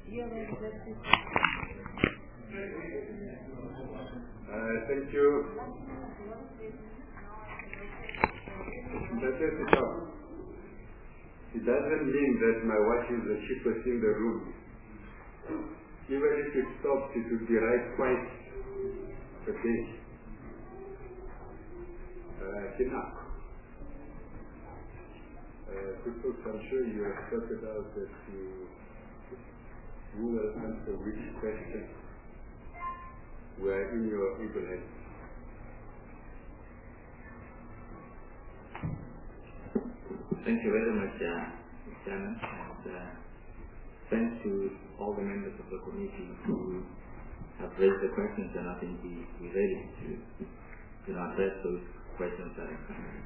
Thank you. That's it. It doesn't mean that my watch is the cheapest in the room. Even if it stops, it will be right twice a day. Enough. Good folks, I'm sure you have sorted out that who will answer which question were in your able hands. Thank you very much, Chairman, and thanks to all the members of the committee who have raised the questions, and I think we're ready to address those questions that are coming.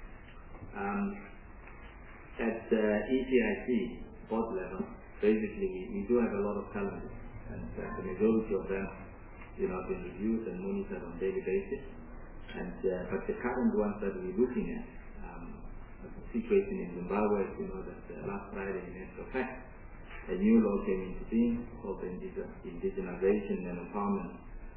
At ECIC board level, basically we do have a lot of challenges, and the majority of them have been reviewed and monitored on a daily basis. And but the current ones that we're looking at, the situation in Zimbabwe, that last Friday in actual fact, a new law came into being called the Indigenization and Empowerment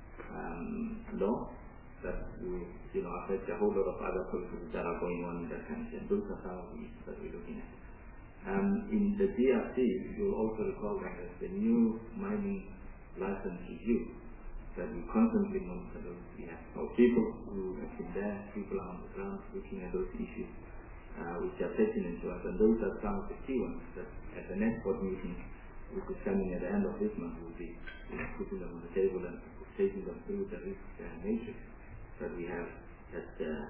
Law that will affect a whole lot of other policies that are going on in that country. And those are some of the issues that we're looking at. In the DRC, you'll also recall that there's the new mining license review that we constantly monitor those. We have our people who have been there, people on the ground looking at those issues which are pertinent to us, and those are some of the key ones that at the next board meeting, which is coming at the end of this month, we'll be putting them on the table and taking them through the risk matrix that we have at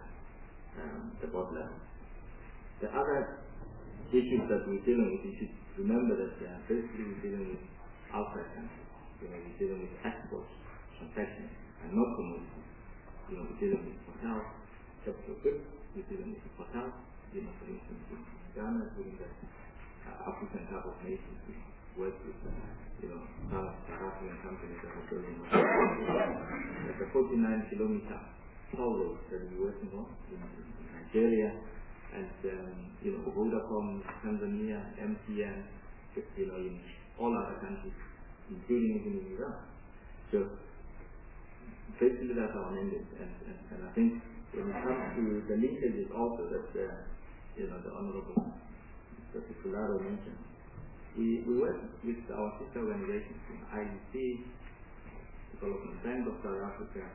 the board level. The other issues that we're dealing with, you should remember that basically we're dealing with outside countries. We're dealing with exports, transactions, and not commodities. We're dealing with hotels, capital goods. We're dealing with hotels. For instance, in Ghana, during the African Cup of Nations, we worked with South African companies that are building like a 49-kilometer toll road that we're working on in Nigeria, and Vodacom, Tanzania, MTN, in all other countries, including even in Iran. So basically that's our mandate, and I think when it comes to the linkages also that the Honorable Mr. Picularo mentioned, we work with our sister organizations, IEC, Development Bank of South Africa,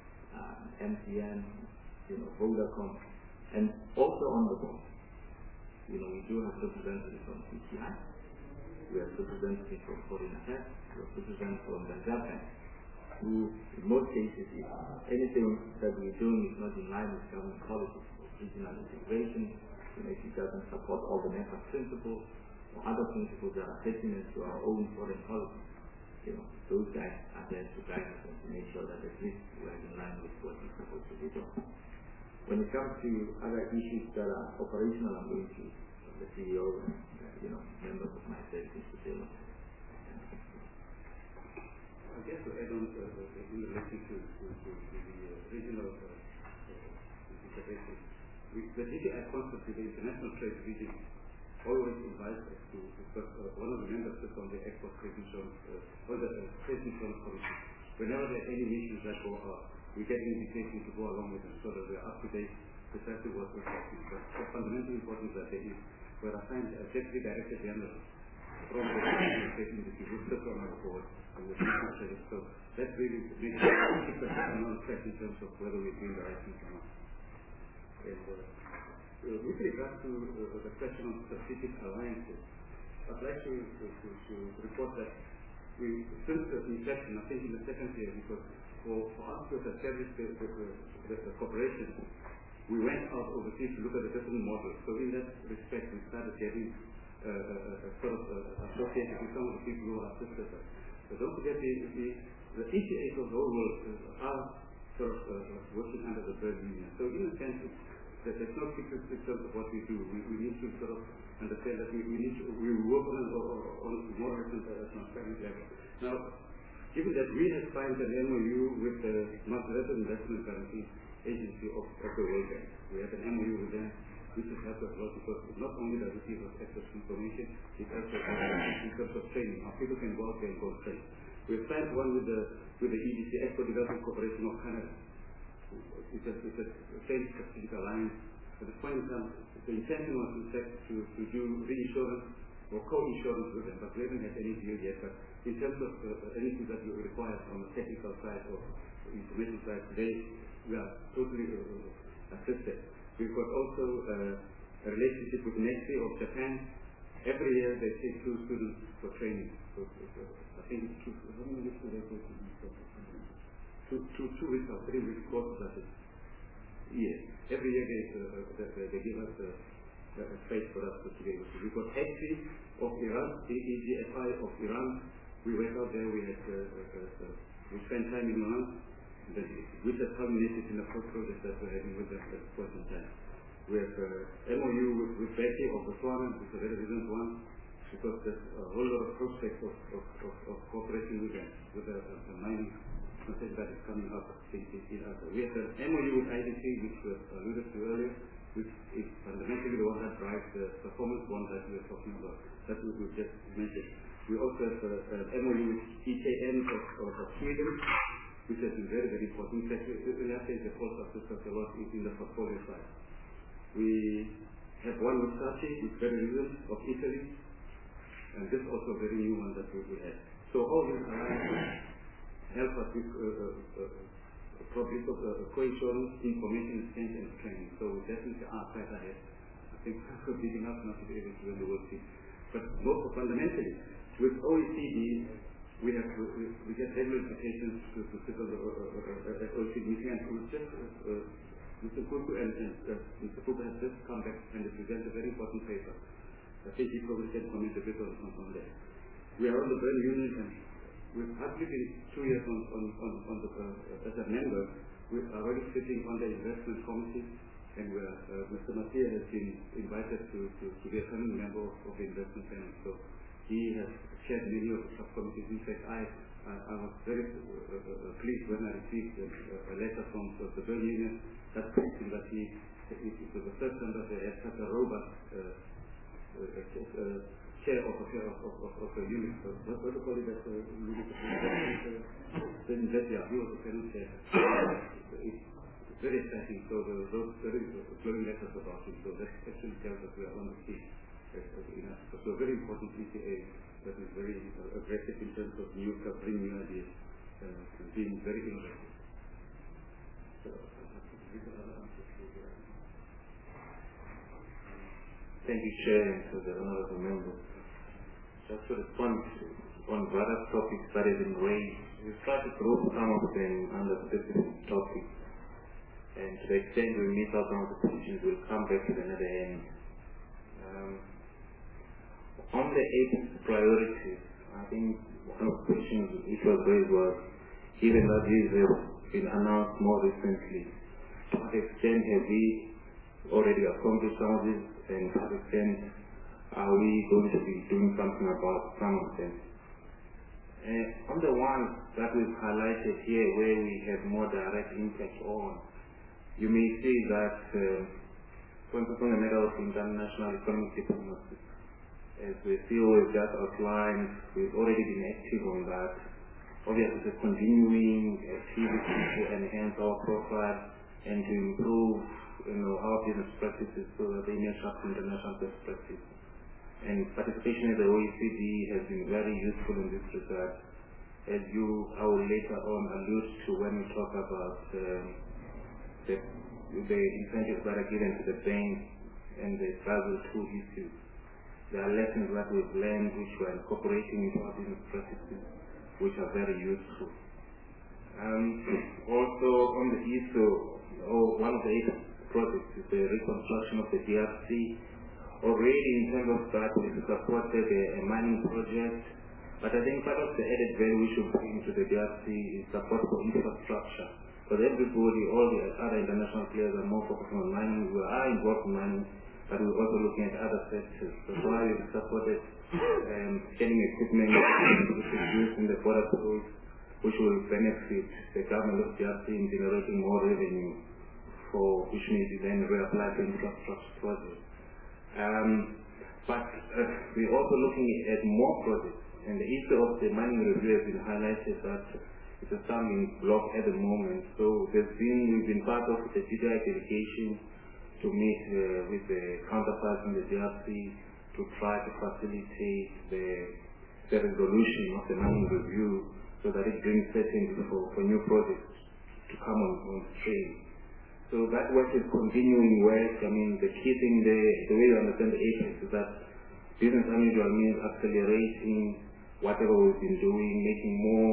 MTN, Vodacom, and also on the board. We do have representatives from CCI, we have representatives from Foreign Affairs, we have representatives from the Bank, who in most cases, if anything that we're doing is not in line with government policies or regional integration, if it doesn't support all the NEPA principles or other principles that are pertinent to our own foreign policy, those guys are there to guide us and to make sure that at least we are in line with what we're supposed to be doing. When it comes to other issues that are operational, I'm going to the CEO and members of my services to deal with. I guess to add on in relation to the regional integration, the DTI concept, the International Trade Region, always invites us to, because one of the members sits on the Export Trade Insurance, on the Trade Insurance Committee. Whenever there are any issues that go up, we get an invitation to go along with them so that we are up to date precisely what we're talking about. But the fundamental importance that there is, we're assigned a deputy director general from the trade industry who sits on our board. So that really makes it non-threat in terms of whether we're doing the right thing or not. And with regard to the question of strategic alliances, I'd like to report that since the inception, I think in the second year, because for us to establish the cooperation, we went out overseas to look at the different models. So in that respect, we started getting associated with some of the people who assisted us. But don't forget, the ECAs of the whole world are working under the Bird Union. So in a sense, there's no secret in terms of what we do. We need to understand that we work on more transparent level. Now, given that we have signed an MOU with the Multilateral Investment Guarantee Agency of the World Bank, we have an MOU with them which has helped us a lot because not only does it give us access to information, it helps us in terms of training. Now people can go out there and go train. We have signed one with the EDC, Export Development Corporation of Canada. It's a trade strategic alliance. At this point in time, the intention was to do reinsurance or co-insurance with them, but we haven't had any deal yet. But in terms of anything that we require from the technical side or information side today, we are totally assisted. We've got also a relationship with Nestle of Japan. Every year they take 2 students for training. So I think it's 2 weeks or 3 weeks courses, I think. Yes. Every year they give us a space for us to be able to. We've got AGFI of Iran, the AGFI of Iran. We went out there, we spent time in Iran, which has culminated in the first project that we're having with them at this point in time. We have MOU with Becky of Botswana, which is a very recent one, because there's a whole lot of prospects of cooperation with them, with the mining concept that is coming up in Africa. We have an MOU with IDC, which was alluded to earlier, which is fundamentally the one that drives the performance one that we are talking about, that we just mentioned. We also have an MOU with EKN of Sweden, which has been very, very important. In fact, we have to also assist us a lot in the portfolio side. We have one with Sachi, which is very recent, of Italy, and this is also a very new one that we have. So all these alliances help us with co-insurance, information exchange, and training. So we definitely are quite ahead. I think we're big enough not to be able to win the world team. But most fundamentally, with OECD, we get regular invitations to sit on the OECD meeting, and Mr. Kuku and Mr. Kuku has just come back and present a very important paper. I think he probably can comment a bit on that. We are on the Bern Union, and we've hardly been 2 years as a member. We are already sitting on the investment committee, and Mr. Mathieu has been invited to be a permanent member of the investment panel. So he has chaired many of the subcommittees. In fact, I was very pleased when I received a letter from the Bern Union that stating that it was the first time that they had such a robust chair of a unit. What do you call it? He was the panel chair. It's very exciting. So there wrote very glowing letters about him. So that actually tells us we are on the scene. So a very important ECA that is very aggressive in terms of bringing new ideas and being very innovative. Thank you, Chair, and to the honorable members. Just to respond on various topics that have been raised, we've tried to group some of them under specific topics, and to the extent we miss out on the questions, we'll come back to another end. On the 8 priorities, I think one of the questions which was raised was, given that these have been announced more recently, to what extent have we already accomplished some of this, and to what extent are we going to be doing something about some of them? On the ones that we've highlighted here where we have more direct impact on, you may see that, for instance, on the matter of international economic diplomacy, as we feel we've just outlined, we've already been active on that. Obviously, it's a continuing activity to enhance our profile and to improve, our business practices so that they match up to international best practice. And participation in the OECD has been very useful in this regard, as I will later on allude to when we talk about the incentives that are given to the banks and the Basel II issues. There are lessons that we've learned which we're incorporating into our business practices, which are very useful. Also, on the issue, one of the 8 projects is the reconstruction of the DRC. Already, in terms of that, we've supported a mining project, but I think part of the added value we should bring to the DRC is support for infrastructure. Because everybody, all the other international players are more focused on mining. We are involved in mining, but we're also looking at other sectors. That's why we've supported getting equipment which is used in the border patrols, which will benefit the government of DRC in generating more revenue for, which means you then reapply for infrastructure projects. But we're also looking at more projects, and the issue of the mining review has been highlighted that it's a stumbling block at the moment. So we've been part of the GDI delegation to meet with the counterparts in the DRC to try to facilitate the resolution of the mining review so that it brings certainty for new projects to come on stream. So that work is continuing work. I mean, the key thing there, the way you understand the APEX is that business as usual means accelerating whatever we've been doing, making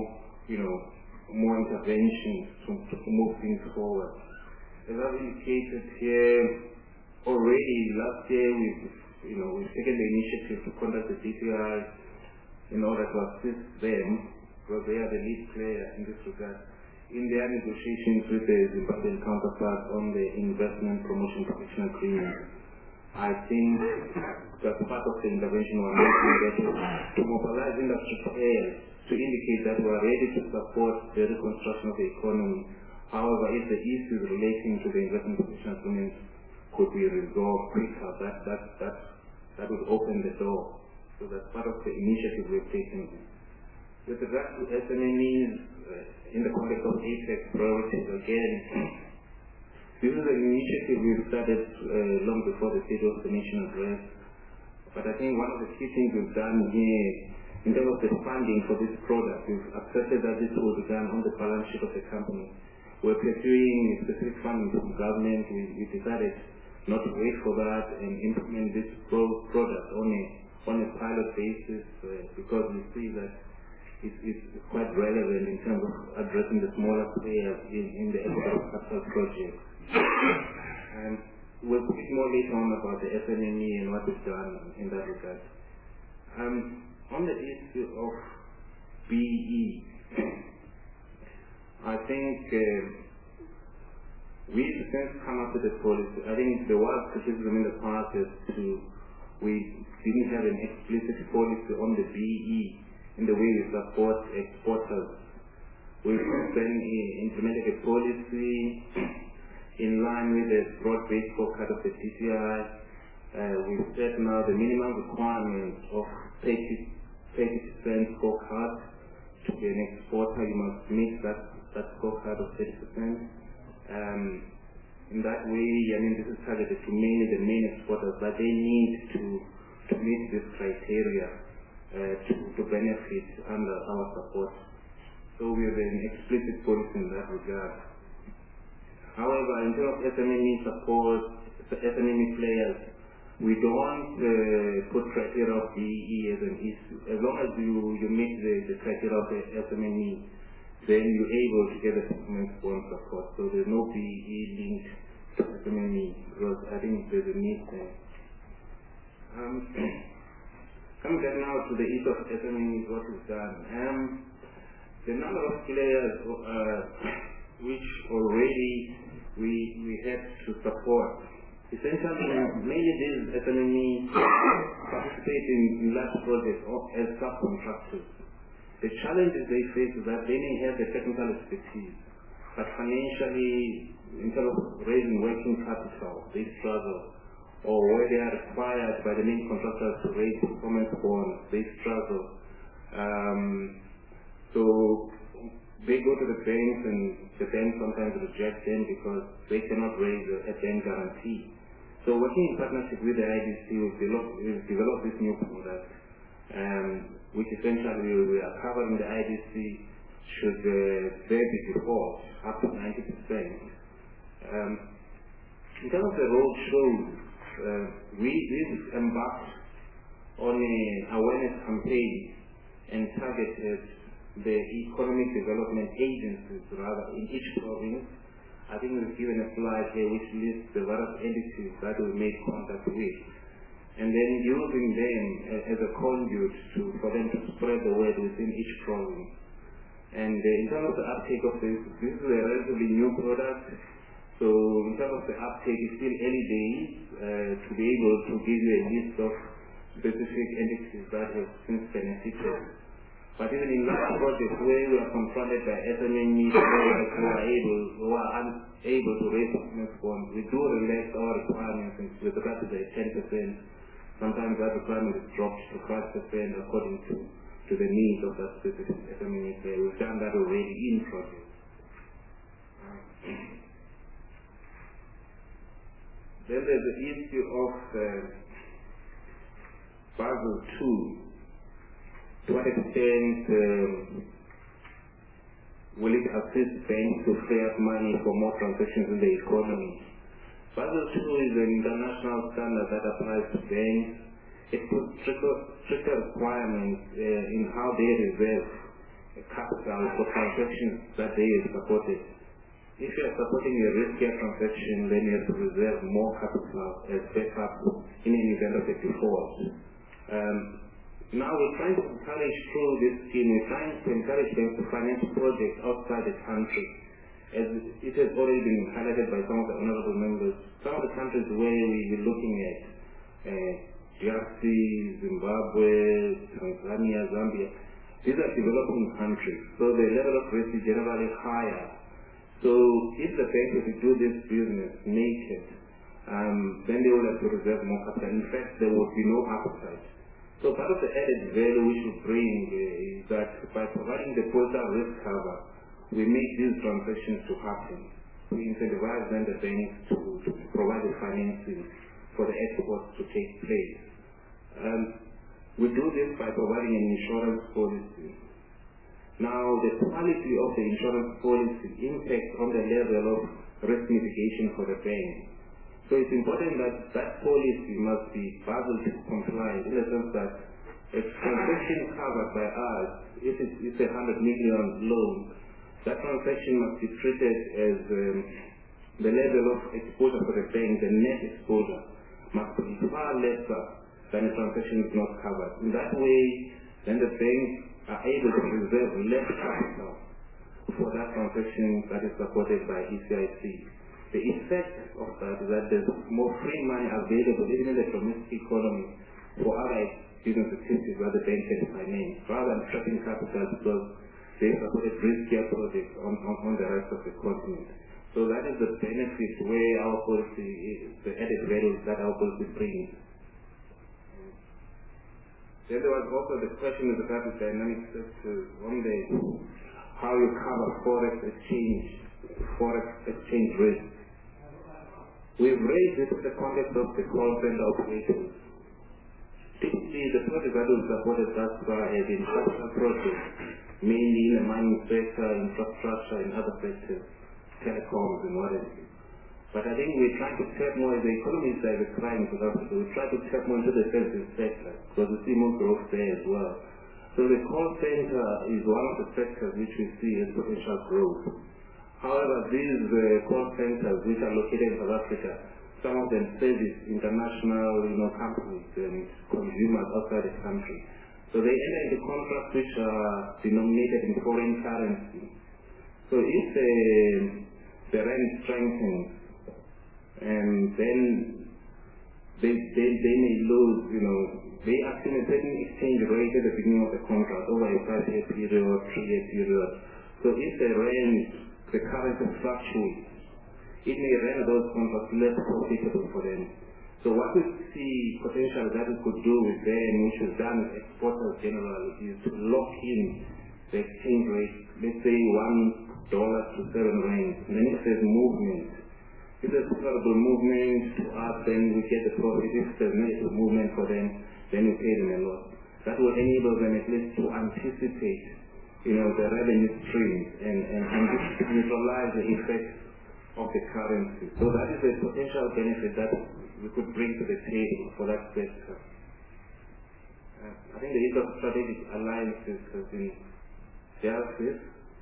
more interventions to move things forward. As I've indicated here, already last year we've taken the initiative to contact the DPI in order to assist them, because they are the lead player in this regard, in their negotiations with the Zimbabwean counterpart on the investment promotion protection agreement. I think that part of the intervention we're making to mobilize industry players to indicate that we are ready to support the reconstruction of the economy. However, if the issues relating to the investment protection agreement could be resolved quicker, that would open the door. So that's part of the initiative we've taken. With regard to SMMEs, in the context of APEX priorities, again, this is an initiative we've started long before the State of the Nation address. But I think one of the key things we've done here, in terms of the funding for this product, we've accepted that this will be done on the balance sheet of the company. We're pursuing specific funding from government. We decided not to wait for that and implement this product on a pilot basis because we see that it's quite relevant in terms of addressing the smaller players in the capital project. And we'll speak more later on about the SMME and what is done in that regard. On the issue of BE, I think we've since come up with a policy. I think there was criticism in the past as to we didn't have an explicit policy on the BE in the way we support exporters. We've then implemented a policy in line with the broad-based scorecard of the TCI. We've set now the minimum requirement of 30% scorecard. To be an exporter, you must meet that scorecard of 30%. In that way, I mean, this is targeted to mainly the main exporters, but they need to meet this criteria to benefit under our support. So we have an explicit policy in that regard. However, in terms of SMME support, the SMME players, we don't put criteria of BE as an issue. As long as you meet the criteria of the SMME, then you're able to get a performance bond support. So there's no BE linked to SMME, because I think there's a need there. Coming back now to the issue of SMME, what we've done. The number of players which already we had to support, essentially mainly these SMME participate in large projects as subcontractors. The challenges they face is that they may have the technical expertise, but financially, in terms of raising working capital, they struggle. Or where they are required by the main contractors to raise performance bonds, they struggle. So they go to the banks, and the banks sometimes reject them because they cannot raise a bank guarantee. So working in partnership with the IDC, we've developed this new product, which essentially we are covering the IDC should there be default up to 90%. In terms of the road shows, we've embarked on an awareness campaign and targeted the economic development agencies rather in each province. I think we've given a slide here which lists the various entities that we made contact with, and then using them as a conduit for them to spread the word within each province. And in terms of the uptake of this is a relatively new product. So in terms of the uptake, it's still early days to be able to give you a list of specific entities that have since benefited. But even in large projects where we are confronted by SME players who are unable to raise business funds, we do relax our requirements with regard to the 10%. Sometimes that requirement is dropped to 5% according to the needs of that specific SME player. We've done that already in projects. Then there's the issue of Basel II. To what extent will it assist banks to free up money for more transactions in the economy? Basel II is an international standard that applies to banks. It puts stricter requirements in how they reserve capital for transactions that they have supported. If you are supporting a riskier transaction, then you have to reserve more capital as backup in an event of a default. Now we're trying to encourage through this scheme, we're trying to encourage them to finance projects outside the country. As it has already been highlighted by some of the honorable members, some of the countries where we're looking at, DRC, Zimbabwe, Tanzania, Zambia, these are developing countries, so the level of risk is generally higher. So if the bank were to do this business naked, then they will have to reserve more capital. In fact, there would be no appetite. So part of the added value we should bring is that by providing the postal risk cover, we make these transactions to happen. We incentivize then the banks to provide the financing for the exports to take place. We do this by providing an insurance policy. Now, the quality of the insurance policy impacts on the level of risk mitigation for the bank. So it's important that that policy must be Basel II compliant in the sense that a transaction covered by us, if it's a 100 million loan, that transaction must be treated as the level of exposure for the bank, the net exposure, must be far lesser than a transaction is not covered. In that way, then the banks are able to reserve less capital for that transaction that is supported by ECIC. The effect of that is that there's more free money available even in the domestic economy for other business activities where the bank can finance, rather than trapping capital because they supported riskier projects on the rest of the continent. So that is the benefit where our policy is, the added value that our policy brings. Then there was also the question with regard to dynamic sectors, how you cover forex exchange risk. We've raised this in the context of the call center operators. Typically, the projects that we've supported thus far have been capital projects, mainly in the mining sector, infrastructure, and other sectors, telecoms and whatever. But I think we're trying to tap more, as the economy is diversifying in South Africa, we try to tap more into the services sector, because we see more growth there as well. So the call center is one of the sectors which we see as potential growth. However, these call centers which are located in South Africa, some of them service international companies and consumers outside the country. So they enter into contracts which are denominated in foreign currency. So if the rand strengthens, and then they may lose, they assume a certain exchange rate at the beginning of the contract over a 5-year period or 3-year period. So if the rand, the currency fluctuates, it may render those contracts less profitable for them. So what we see potential that we could do with them, which is done with exporters generally, is to lock in the exchange rate, let's say $1 to 7 rand. And then if there's movement, if there's favorable movement to us, then we get the profit. If there's negative movement for them, then we pay them a loss. That will enable them at least to anticipate the revenue streams and neutralize the effects of the currency. So that is a potential benefit that we could bring to the table for that sector. I think the use of strategic alliances has been dealt with.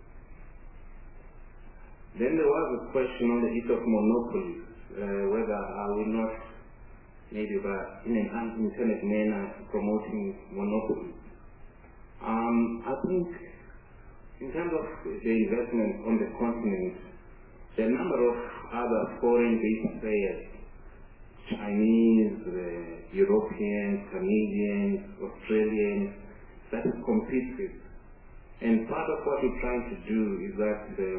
Then there was a question on the issue of monopolies, whether are we not maybe in an unintended manner promoting monopolies. I think in terms of the investment on the continent, there are a number of other foreign-based players, Chinese, Europeans, Canadians, Australians, that compete with And part of what we're trying to do is that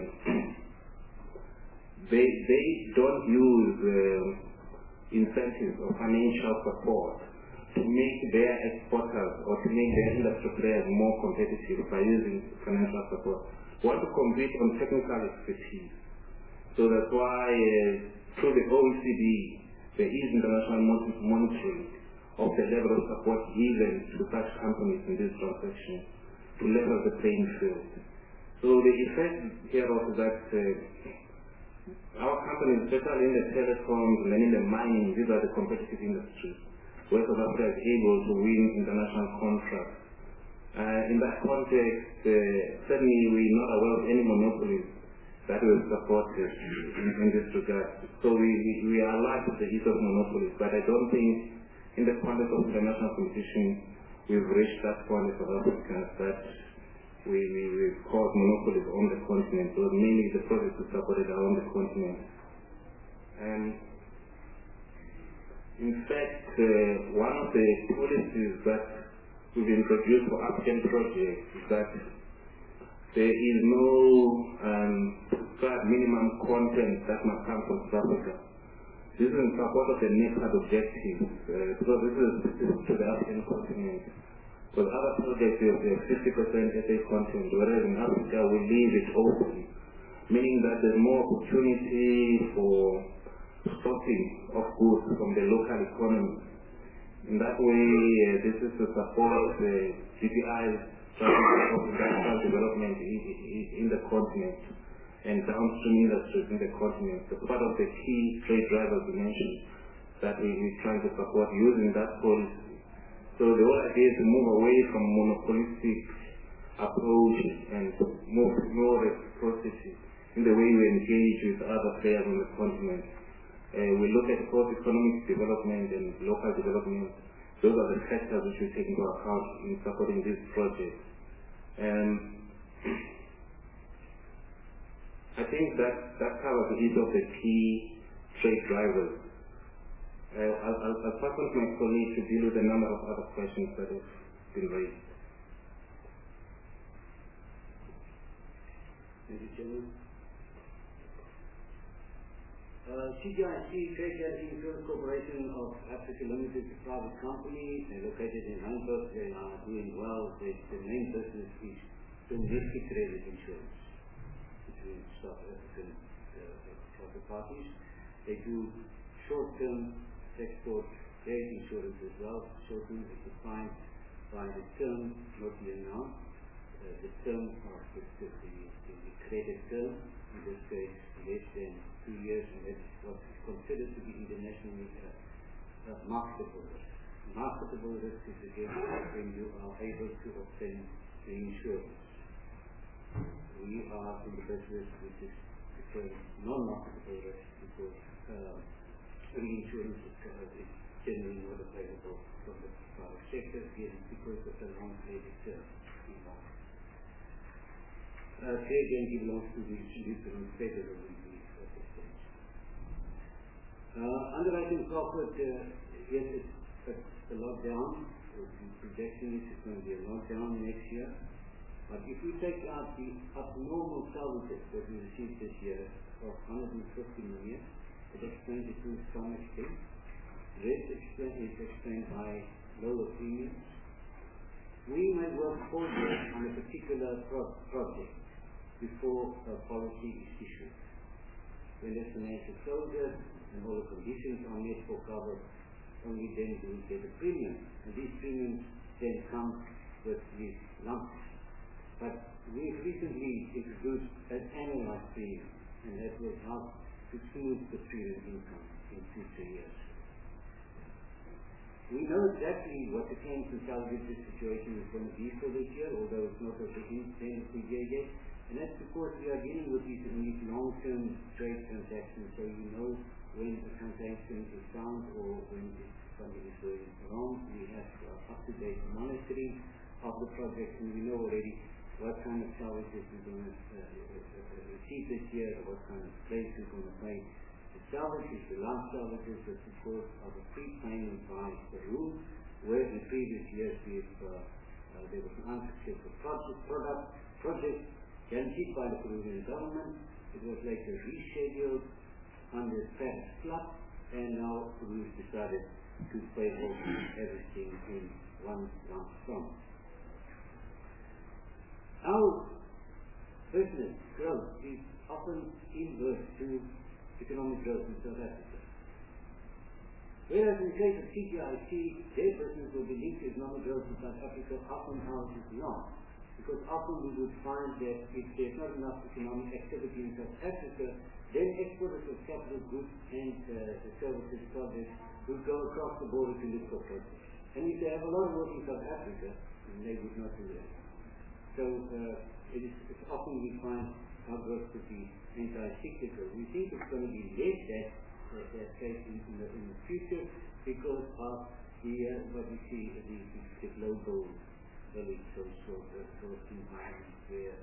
they don't use incentives or financial support to make their exporters or to make their industry players more competitive by using financial support. We want to compete on technical expertise. So that's why through the OECD, there is international monitoring of the level of support given to such companies in this transaction to level the playing field. So the effect hereof is that our companies, especially in the telecoms and in the mining, these are the competitive industries, where South Africa is able to win international contracts. In that context, certainly we're not aware of any monopolies that will support us in this regard. So we are alive to the use of monopolies, but I don't think in the context of international competition we've reached that point in South Africa that we've caused monopolies on the continent. So mainly the projects we supported are on the continent. And in fact, one of the policies that we've introduced for African projects is that there is no minimum content that must come from South Africa. This is in support of the NEPAD objectives, because this is specific to the African continent. Because other projects we have 50% SA content, whereas in Africa we leave it open, meaning that there's more opportunity for sourcing of goods from the local economy. In that way, this is to support the GPI's strategy of industrial development in the continent and downstream industries in the continent. So part of the key trade drivers we mentioned that we're trying to support using that policy. So the whole idea is to move away from monopolistic approach and move more reciprocity in the way we engage with other players on the continent. We look at both economic development and local development. Those are the factors which we take into account in supporting this project. I think that covers each of the key trade drivers. I'll pass on to my colleague to deal with a number of other questions that have been raised. Thank you, Chairman. CGIC, Trade Guarantee Insurance Corporation of Africa Limited, is a private company. They're located in Hamburg. They are doing well. The main business is domestic credit insurance between South African counterparties. They do short-term export credit insurance as well. Short-term is defined by the term, not the amount. The term of the credit term, in this case, less than 2 years, and that's what is considered to be internationally marketable risk. Marketable risk is again when you are able to obtain the insurance. We are in the business which is non-marketable risk because reinsurance is generally not available from the private sector because of the long credit term. Trade guarantee belongs to the Lutheran Federal Relief at this stage. Underwriting profit, yes, it's a lot down. The projection is it's going to be a lot down next year. But if we take out the abnormal salvages that we received this year of 150 million, it explains it to some extent. The rest is explained by lower premiums. We might work forward on a particular project before a policy is issued. When there's financial closure and all the conditions are met for cover, only then do we get a premium. And these premiums then come with these lumps. But we've recently introduced an annualized premium, and that will help to smooth the premium income in future years. We know exactly what the claims and salvages situation is going to be for this year, although it's not at the end of the year yet. And that's because we are dealing with these long-term trade transactions, so you know when a transaction is found or when something is going wrong. We have up-to-date monitoring of the project, and we know already what kind of salvages we're going to receive this year, or what kind of claims we're going to pay. The salvages, the lump salvages, is because of a prepayment by the rule, where in previous years there was an unsuccessful product, project guaranteed by the Peruvian government. It was later rescheduled under Paris Club, and now Peru decided to pay off everything in one lump sum. Our business growth is often inverse to economic growth in South Africa. Whereas in the case of CGIC, their business will be linked to economic growth in South Africa, often ours is not. Because often we would find that if there's not enough economic activity in South Africa, then exporters of capital goods and services projects would go across the border to look for projects. And if they have a lot of work in South Africa, then they would not do that. So it's often we find our growth to be anti-cyclical. We think it's going to be less that case in the future because of what we see the global village social environment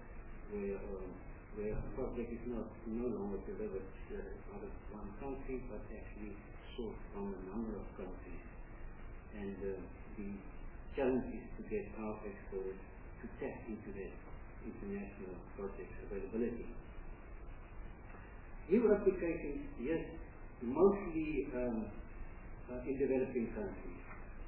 where a project is no longer delivered out of one country but actually sourced from a number of countries. And the challenge is to get our exporters to tap into that international project availability. New applications, yes, mostly in developing countries.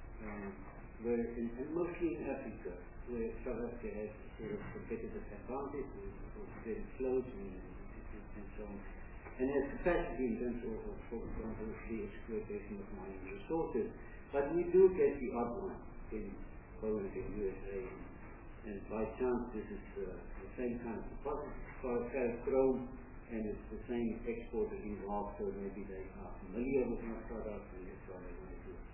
And mostly in Africa, where South Africa has sort of competitive advantage, with very close and so on, and has capacity in terms of, for example, the exploitation of mining resources. But we do get the odd one in Poland and USA, and by chance this is the same kind of deposit for ferrochrome, and it's the same exporter involved, so maybe they are familiar with our products and that's why they want to do it.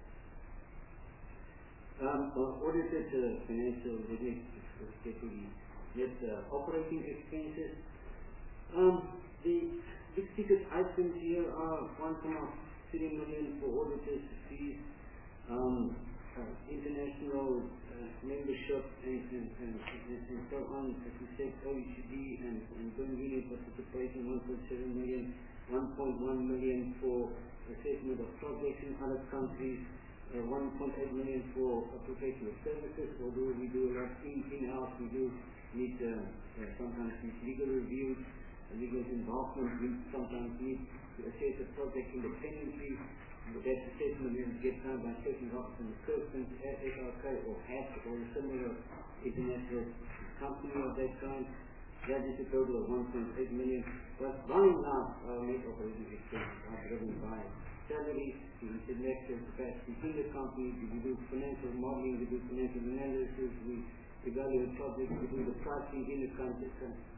Audited financial limits get to the net operating expenses. The big ticket items here are 1.3 million for auditors fees, international membership and so on. As we said, OECD and joint union participation, 1.7 million, 1.1 million for assessment of projects in other countries, 1.8 million for professional services. Although we do a lot in-house, we do need sometimes legal reviews, legal involvement. We sometimes need to assess a project independently. That assessment is get done by certain officers and persons at SRK or HAT or a similar international company of that kind. That is a total of 1.8 million. But by and large, our net operating expenses are driven by salaries, the intellectual capacity in the company. We do financial modeling, we do financial analysis, we evaluate projects, we do the pricing in the company,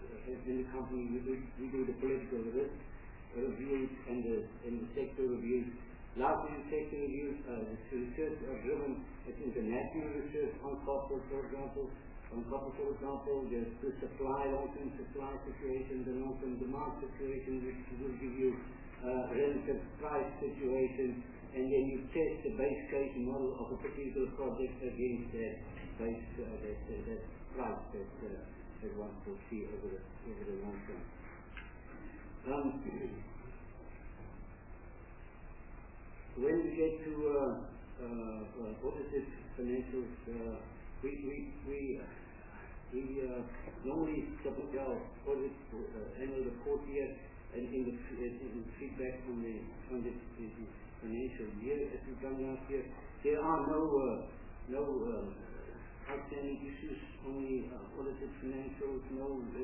we do the political risk reviews and the sector reviews. Largely the sector reviews, the research are driven as international research on copper, for example. On copper, for example, there's the long-term supply situation, the long-term demand situation, which will give you relative price situation, and then you test the base case model of a particular project against that base that price that one will see over the long term. When we get to audited financials, we normally submit our audit annual report here, and in the feedback on the financial year as we've done last year, there are no outstanding issues, only audited financials, no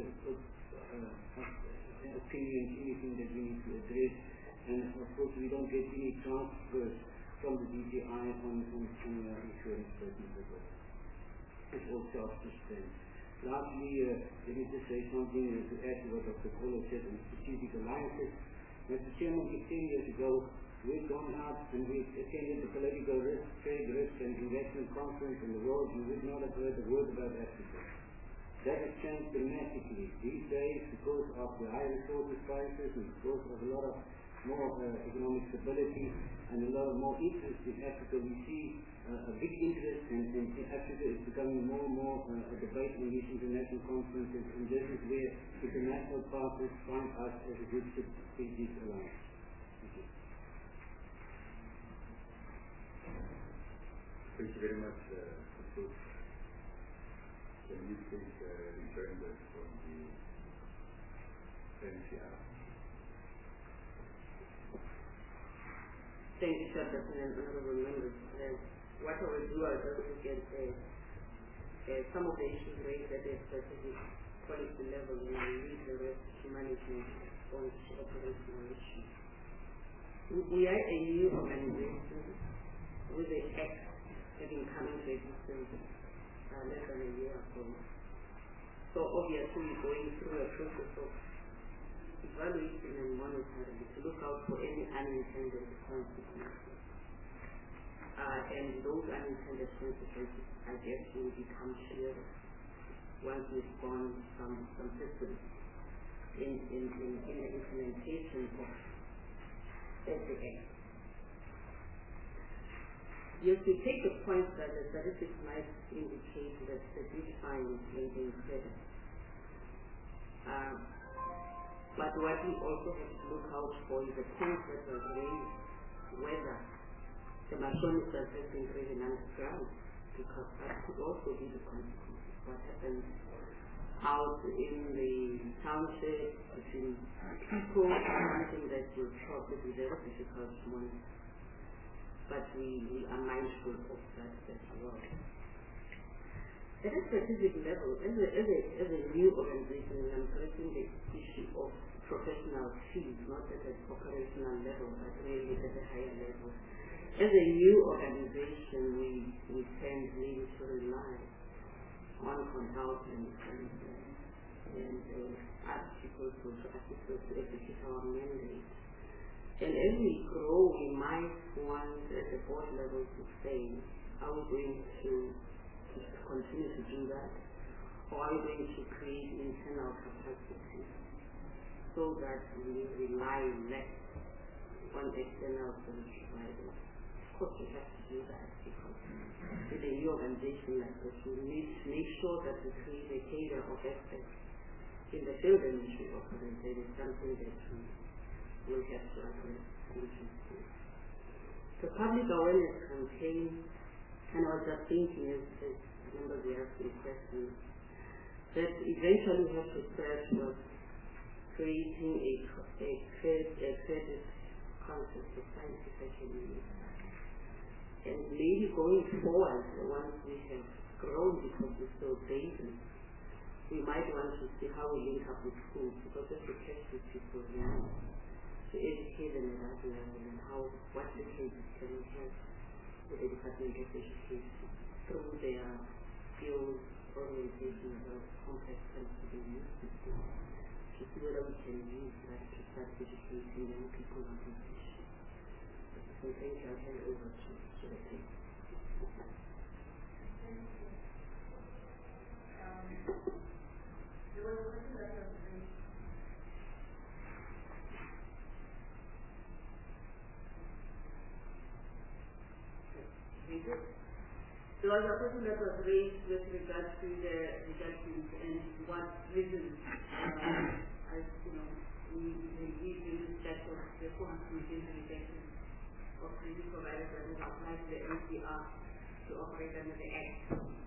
opinions, anything that we need to address, and of course we don't get any transfers from the DTI on insurance statements at all. It's all self-sustained. Lastly, let me just say something to add to what Dr. Kohler said on strategic alliances. Mr. Chairman, 15 years ago, we've gone out and we've attended the political risk, trade risk and investment conference in the world. You would not have heard a word about Africa. That has changed dramatically. These days, because of the high resources prices and because of a lot of more economic stability and a lot of more interest in Africa, we see a big interest and Africa is becoming more and more a debate in these international conferences, and this is where international partners find us as a good strategic alliance. Thank you. Thank you very much, Can you please return this from the NCR? Thank you, Chairperson and honorable members. What I will do, I'll just look at some of the issues raised at the strategic policy level and lead the rest to management on operational issues. We are a new organization with the Act having come into existence less than a year ago. So obviously we're going through a process of evaluating and monitoring to look out for any unintended consequences. And those unintended consequences, I guess, will become clearer once we've gone some systems in the implementation of the Act. Yes, we take the point that the statistics might indicate that the decline in credit. But what we also have to look out for is the point that was raised, whether the machines that have been driven underground, because that could also be the consequence. What happens out in the township between people is something that will probably be very difficult to monitor. But we are mindful of that as well. At a strategic level, as a new organization, I'm addressing the issue of professional fees, not at an operational level, but really at a higher level. As a new organization, we tend really to rely on consultants and other people to assist us to execute our mandate. And as we grow, we might want at the board level to say, are we going to continue to do that? Or are we going to create internal capacity so that we rely less on external service providers? Of course, we have to do that because with a new organization like this, we need to make sure that we create a cadre of experts in the field in which we operate. There is something that we will have to address solutions to. The public awareness campaign, and I was just thinking as members were asking questions, that eventually we have to start was creating a credit concept society, if I can use that. And maybe going forward, once we have grown because we're so baby, we might want to see how we link up with schools, because that's the catch with people now. To educate them at that level and what linkages can we have with the Department of Education through their skills, orientation of complex sensitive youth systems, to see whether we can use that to start educating young people on this issue. So thank you. I'll hand over to the team. There was a question that was raised. There was a question that was raised with regard to the rejections and what reasons, we in this set of the 400 rejections of credit providers that will apply to the NCR to operate under the Act.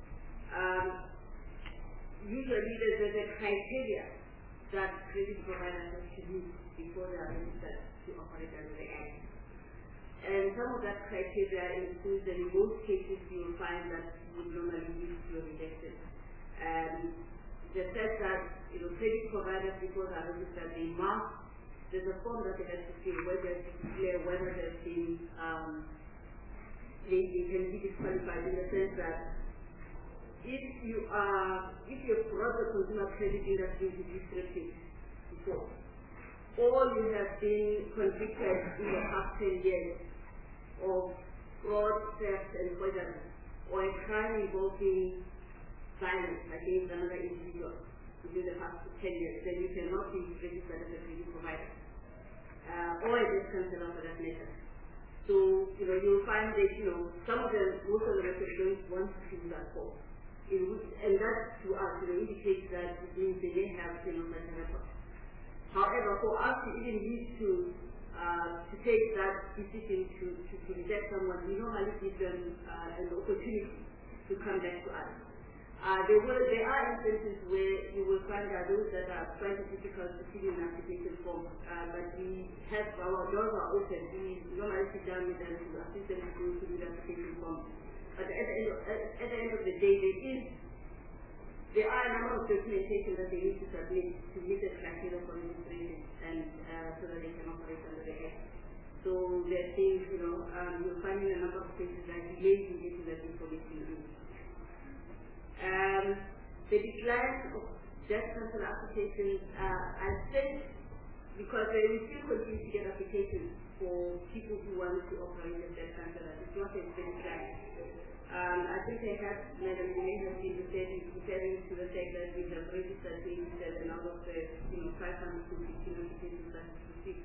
Usually there's a criteria that credit providers have to meet before they are registered to operate under the Act. And some of that criteria includes that in most cases you will find that would normally lead to a rejection. The fact that credit providers, before they are registered, there's a form that they have to fill where they have to declare whether they've been they can be disqualified in the sense that if you've brought the consumer credit industry into disrepute before, or you have been convicted in the past 10 years of fraud, theft, and poisoning, or a crime involving violence against another individual within the past 10 years, then you cannot be registered as a credit provider, or a debt counselor for that matter. So, you'll find that, some of most of the records don't want to do that for. And that, to us, indicates that it means they may have, such a record. However, for us to even need to take that decision to reject someone, we normally give them an opportunity to come back to us. There are instances where you will find that those that are quite difficult to fill in application form, but we have our doors are open. We normally sit down with them to assist them to go through the application form. But at the end of the day, there are a number of documentation that they need to submit to meet the criteria for registration and so that they can operate under the Act. So there are things, you'll find in a number of cases that delays in getting that information. The decline of death cancer applications, I think, because we still continue to get applications for people who want to operate in death cancer, it's not a decline. I think they have, Madam May has been referring to the fact that we have registered 27 out of the 550 applications that we received.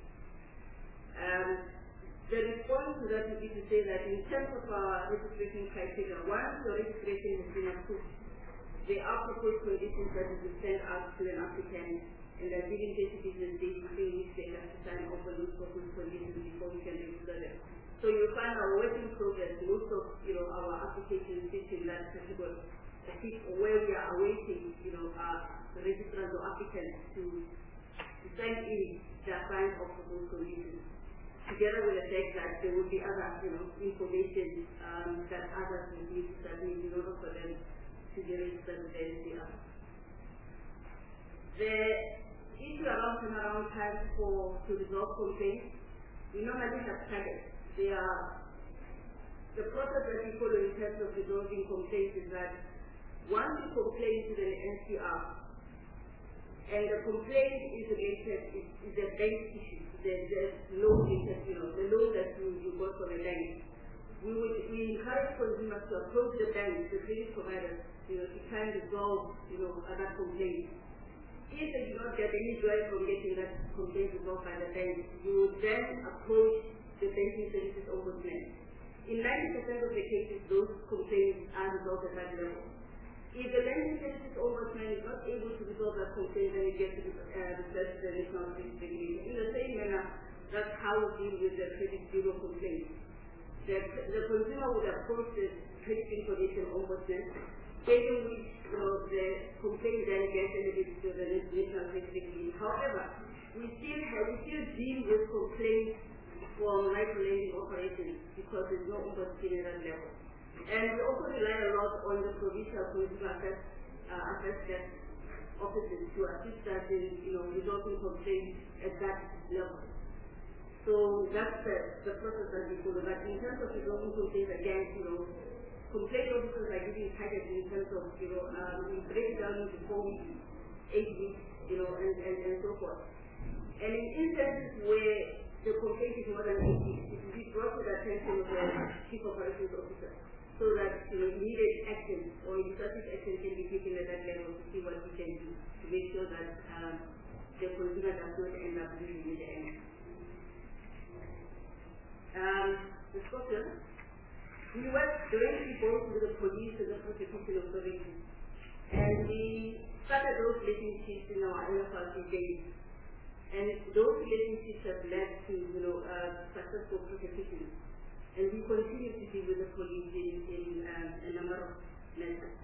The response to that would be to say that in terms of our registration criteria, once your registration has been approved, there are proposed conditions that will be sent out to an applicant, and they're giving basically the days in which they have to sign off on those proposed conditions before we can register them. So you'll find our work in progress, most of our applications sit in that category, where we are awaiting the registrants or applicants to send in their sign off of those conditions, together with the fact that there will be other information that others will need to submit in order for them to be registered with the NCR. The issue around turnaround time to resolve complaints, we normally have targets. The process that we follow in terms of resolving complaints is that once you complain to the NCR, and the complaint is related, is a bank issue, the loan that you got from a bank. We encourage consumers to approach the bank, the credit providers, to try and resolve, that complaint. If they do not get any joy from getting that complaint resolved by the bank, you would then approach the banking services ombudsman. In 90% of the cases, those complaints are resolved at that level. If the banking services ombudsman is not able to resolve that complaint, then it gets to the National Credit Regulator. In the same manner, that's how we deal with the credit bureau complaints. The consumer would approach the credit information ombudsman, taking which the complaint then gets delivered to the National Credit Regulator. However, we still deal with complaints for micro-lending operations because there's no ombudsman at that level. And we also rely a lot on the provincial consumer affairs offices to assist us in resolving complaints at that level. So that's the process that we follow. But in terms of resolving complaints, again, complaint officers are giving targets in terms of, we break it down into 4 weeks, 8 weeks, and so forth. And in instances where the complaint is more than 8 weeks, it will be brought to the attention of the Chief Operations Officer so that immediate action or decisive action can be taken at that level to see what we can do to make sure that the consumer does not end up losing in the end. The Scotland, we work directly both with the police and the prosecution authorities, and we started those relationships in our NFRC days. And those relationships have led to successful prosecutions. And we continue to deal with the police in a number of matters.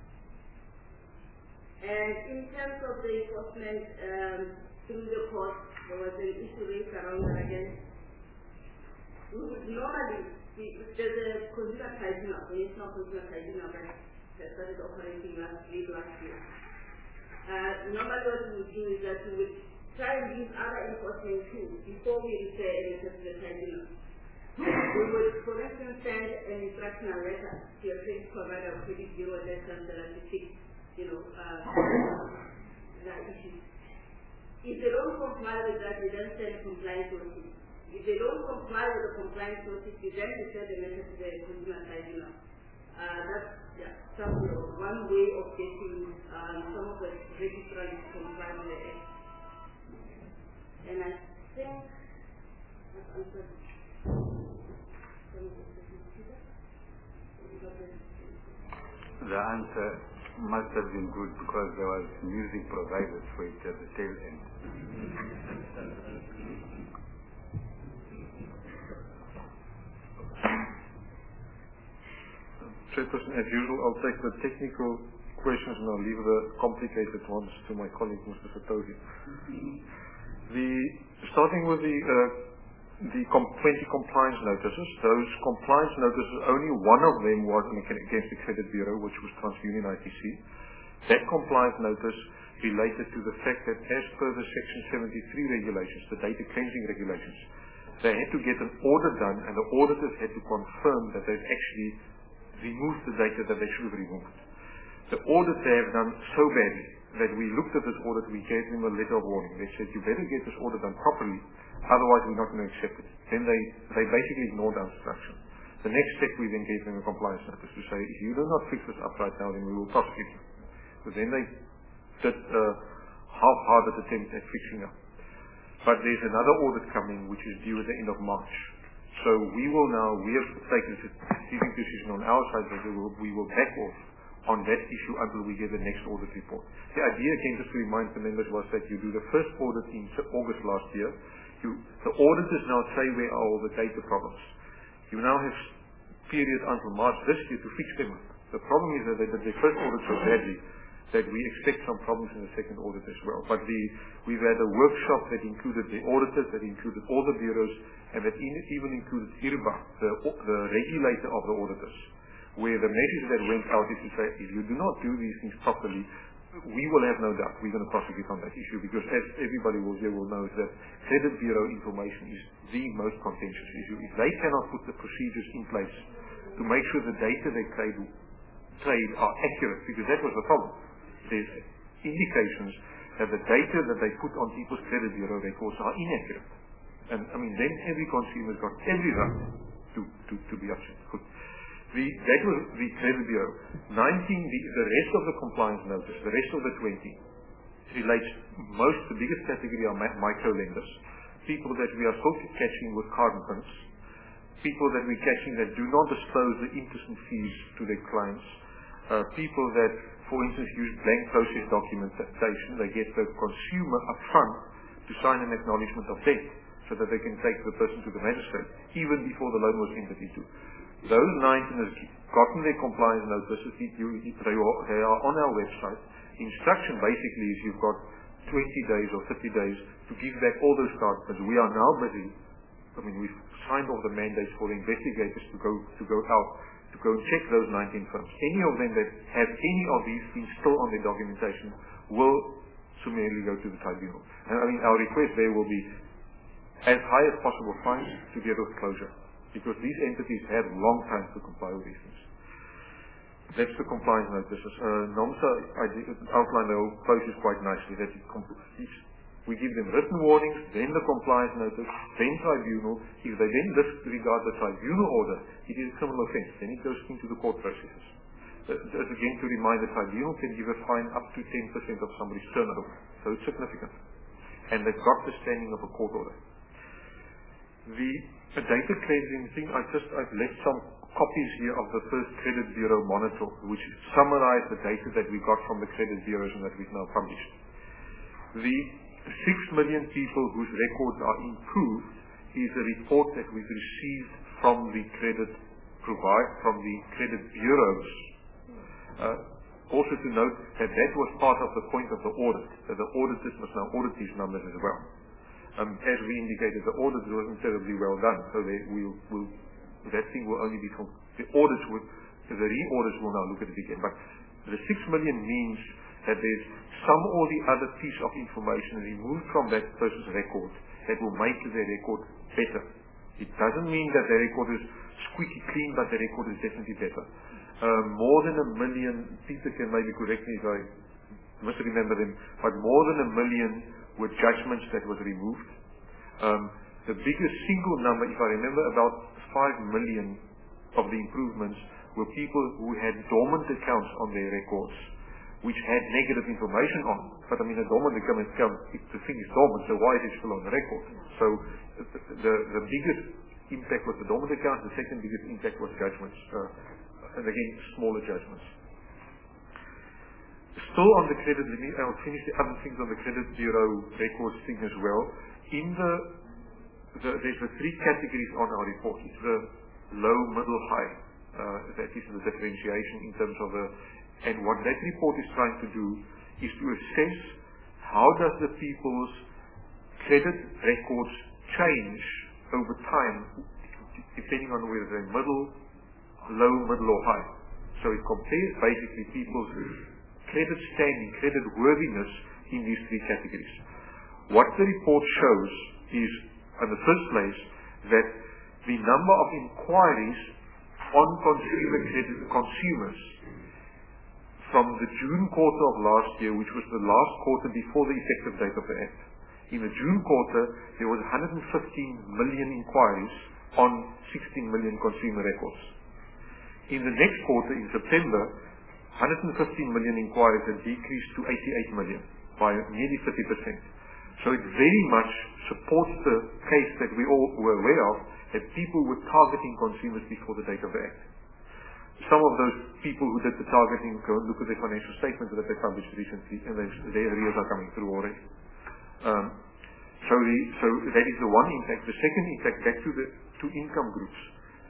And in terms of the enforcement through the court, there was an issue raised around that again. We would normally, there's a consumer tribunal, the National Consumer Tribunal that started operating last year. Normally what we would do is that we would try and use other enforcement tools before we refer anything to the tribunal. We would, for instance, send an instructional letter to your credit provider or credit bureau that comes to fix, that issue. If they don't comply with that, we then send a compliance notice. If they don't comply with the compliance notice, we then refer the matter to the consumer tribunal. That's one way of getting some of the registrants to comply with the Act. And I think that's answered. The answer must have been good because there was music provided for it at the tail end. Chairperson, as usual, I'll take the technical questions and I'll leave the complicated ones to my colleague, Mr. Satohi. Starting with the 20 compliance notices. Those compliance notices, only one of them was against the Credit Bureau, which was TransUnion ITC. That compliance notice related to the fact that as per the Section 73 regulations, the data cleansing regulations, they had to get an audit done and the auditors had to confirm that they've actually removed the data that they should have removed. The audit they have done so badly that we looked at this audit, we gave them a letter of warning. They said, you better get this audit done properly, otherwise we're not going to accept it. Then they basically ignored our instruction. The next step, we then gave them a compliance notice to say, if you do not fix this up right now, then we will prosecute you. So then they did a half-hearted attempt at fixing up. But there's another audit coming which is due at the end of March. So we have taken a strategic decision on our side that we will back off on that issue until we get the next audit report. The idea, again, just to remind the members, was that you do the first audit in August last year. The auditors now say where are all the data problems. You now have period until March this year to fix them up. The problem is that they did the first audit so badly that we expect some problems in the second audit as well. But we've had a workshop that included the auditors, that included all the bureaus, and that even included IRBA, the regulator of the auditors, where the message that went out is to say, if you do not do these things properly, we will have no doubt we're going to prosecute on that issue, because as everybody will know is that Credit Bureau information is the most contentious issue. If they cannot put the procedures in place to make sure the data they trade are accurate, because that was the problem. There's indications that the data that they put on people's Credit Bureau records are inaccurate. And then every consumer's got every right to be upset. Good. That was the Credit Bureau. 19, the rest of the compliance notice, the rest of the 20, relates the biggest category are micro lenders, people that we are still catching with carbon pins, people that we're catching that do not disclose the interest and fees to their clients, people that, for instance, use blank process documentation. They get the consumer upfront to sign an acknowledgement of debt so that they can take the person to the magistrate, even before the loan was entered into. Those 19 have gotten their compliance notices. They are on our website. The instruction basically is you've got 20 days or 30 days to give back all those cards. But we are now busy. We've signed off the mandates for the investigators to go out to go and check those 19 firms. Any of them that have any of these things still on their documentation will summarily go to the tribunal. And our request there will be as high as possible fines to get with closure, because these entities have long time to comply with these things. That's the compliance notices. NOMSA outlined the whole process quite nicely. That we give them written warnings, then the compliance notice, then tribunal. If they then disregard the tribunal order, it is a criminal offence. Then it goes into the court processes. Just again to remind, the tribunal can give a fine up to 10% of somebody's turnover. So it's significant. And they've got the standing of a court order. The data cleansing thing, I've left some copies here of the first Credit Bureau monitor, which summarize the data that we got from the Credit Bureaus and that we've now published. The 6 million people whose records are improved is a report that we've received from the credit bureaus. Also to note that was part of the point of the audit, that the auditors must now audit these numbers as well. As we indicated, the audit wasn't terribly well done, so that thing will only be the re-audits will now look at it again. But the 6 million means that there's some or the other piece of information removed from that person's record that will make their record better. It doesn't mean that their record is squeaky clean, but their record is definitely better. More than 1 million, Peter can maybe correct me if I must remember them, but more than 1 million were judgments that was removed. The biggest single number, if I remember, about 5 million of the improvements were people who had dormant accounts on their records, which had negative information on. But a dormant account, the thing is dormant, so why is it still on the record? So the biggest impact was the dormant account, the second biggest impact was judgments, and again, smaller judgments. Still on the credit limit, I'll finish the other things on the Credit Bureau records thing as well. There's the 3 categories on our report. It's the low, middle, high. That is the differentiation in terms of the And what that report is trying to do is to assess how does the people's credit records change over time, depending on whether they're low, middle or high. So it compares basically people's credit standing, credit worthiness in these three categories. What the report shows is, in the first place, that the number of inquiries on consumers from the June quarter of last year, which was the last quarter before the effective date of the Act. In the June quarter, there was 115 million inquiries on 16 million consumer records. In the next quarter, in September, 115 million inquiries had decreased to 88 million by nearly 30%. So it very much supports the case that we all were aware of, that people were targeting consumers before the date of the Act. Some of those people who did the targeting go and look at their financial statements that they published recently, and their arrears are coming through already. So that is the one impact. The second impact, back to the two income groups.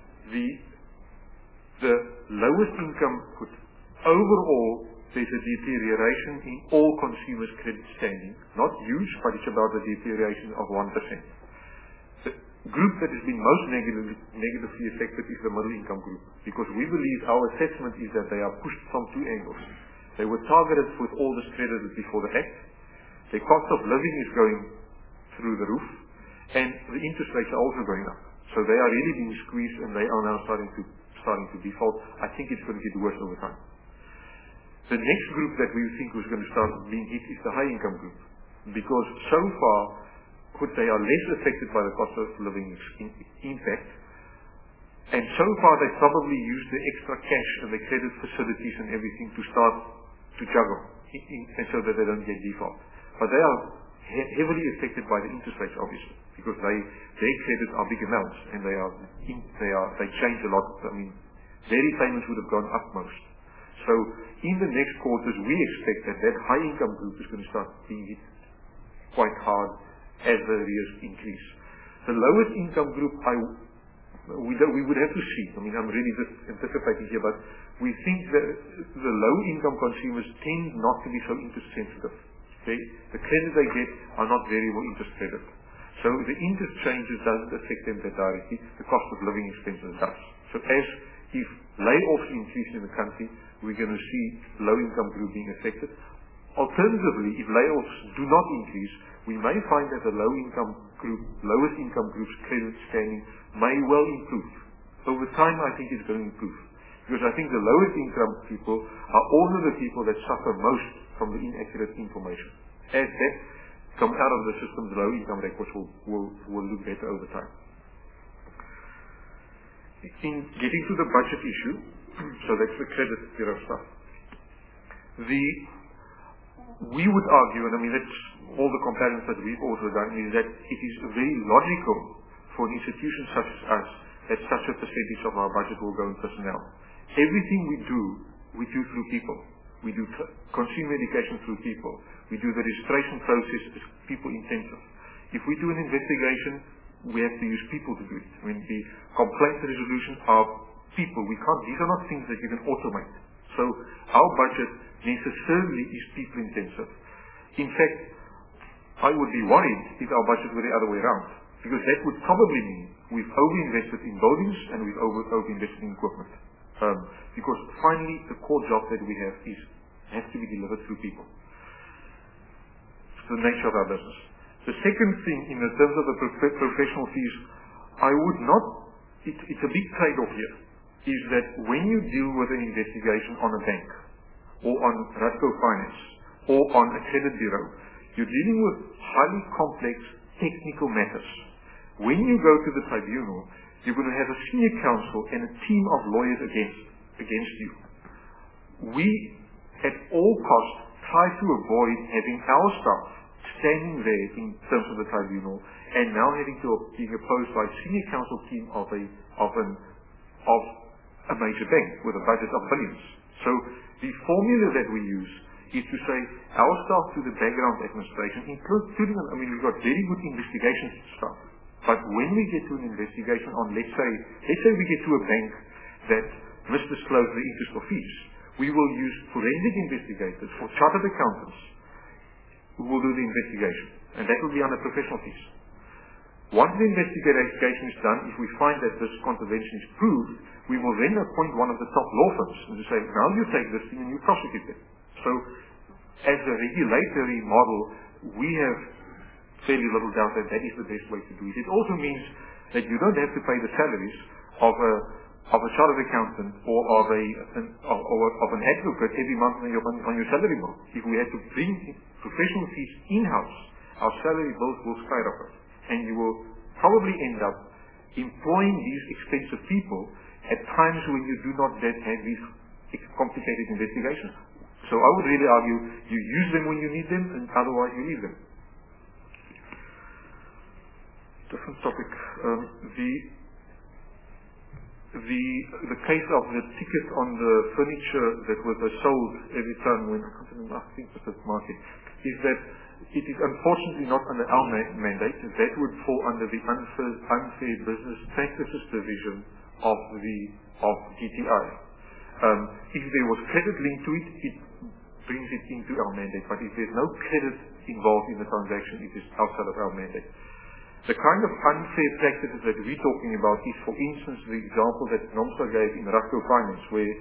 The lowest income group, overall, there's a deterioration in all consumers' credit standing. Not huge, but it's about a deterioration of 1%. The group that has been most negatively affected is the middle income group, because we believe our assessment is that they are pushed from two angles. They were targeted with all this credit before the Act. Their cost of living is going through the roof, and the interest rates are also going up. So they are really being squeezed, and they are now starting to default. I think it's going to get worse over time. The next group that we think was going to start being hit is the high income group, because so far they are less affected by the cost of living impact, and so far they probably use the extra cash and the credit facilities and everything to start to juggle, and so that they don't get default. But they are heavily affected by the interest rates, obviously, because their credits are big amounts, and they change a lot. I mean, their repayments would have gone up most. So in the next quarters, we expect that high income group is going to start being hit quite hard as the arrears increase. The lowest income group, we would have to see. I mean, I'm really just anticipating here, but we think that the low income consumers tend not to be so interest sensitive. The credit they get are not very well interest credit. So the interest changes doesn't affect them that directly. The cost of living expenses does. So if layoffs increase in the country, we're going to see low income group being affected. Alternatively, if layoffs do not increase, we may find that the lowest income group's credit standing may well improve. Over time, I think it's going to improve. Because I think the lowest income people are also the people that suffer most from the inaccurate information. As that comes out of the system, the low income records will look better over time. In getting to the budget issue, so that's the credit bureau stuff. We would argue, and I mean that's all the comparisons that we've also done, is that it is very logical for an institution such as us that such a percentage of our budget will go in personnel. Everything we do through people. We do consumer education through people. We do the registration process as people intensive. If we do an investigation, we have to use people to do it. I mean, the complaint resolution are people. These are not things that you can automate. So our budget necessarily is people intensive. In fact, I would be worried if our budget were the other way around, because that would probably mean we've over-invested in buildings and we've over-invested in equipment. Because finally the core job that we have has to be delivered through people. It's the nature of our business. The second thing, in the terms of the professional fees, it's a big trade-off here, is that when you deal with an investigation on a bank, or on Rasco Finance, or on a credit bureau, you're dealing with highly complex technical matters. When you go to the tribunal, you're going to have a senior counsel and a team of lawyers against you. We, at all costs, try to avoid having our staff standing there in terms of the tribunal and now being opposed by a senior counsel team of a major bank with a budget of billions. So the formula that we use is to say our staff do the background administration, including, we've got very good investigation staff. But when we get to an investigation on, let's say we get to a bank that misdisclosed the interest or fees, we will use forensic investigators or chartered accountants who will do the investigation. And that will be under professional fees. Once the investigation is done, if we find that this contravention is proved, we will then appoint one of the top law firms and say, now you take this thing and you prosecute it. So, as a regulatory model, we have fairly little doubt that that is the best way to do it. It also means that you don't have to pay the salaries of a chartered accountant or of an advocate every month on your salary bill. If we had to bring professional fees in-house, our salary bills will skyrocket. And you will probably end up employing these expensive people at times when you do not yet have these complicated investigations. So I would really argue you use them when you need them, and otherwise you leave them. Different topic. The case of the ticket on the furniture that was sold every time when I can't remember, I think it was the market, is that it is unfortunately not under our mandate. That would fall under the unfair business practices division of DTI. If there was credit linked to it, it brings it into our mandate. But if there's no credit involved in the transaction, it is outside of our mandate. The kind of unfair practices that we're talking about is, for instance, the example that Nomsa gave in Rasco Finance, where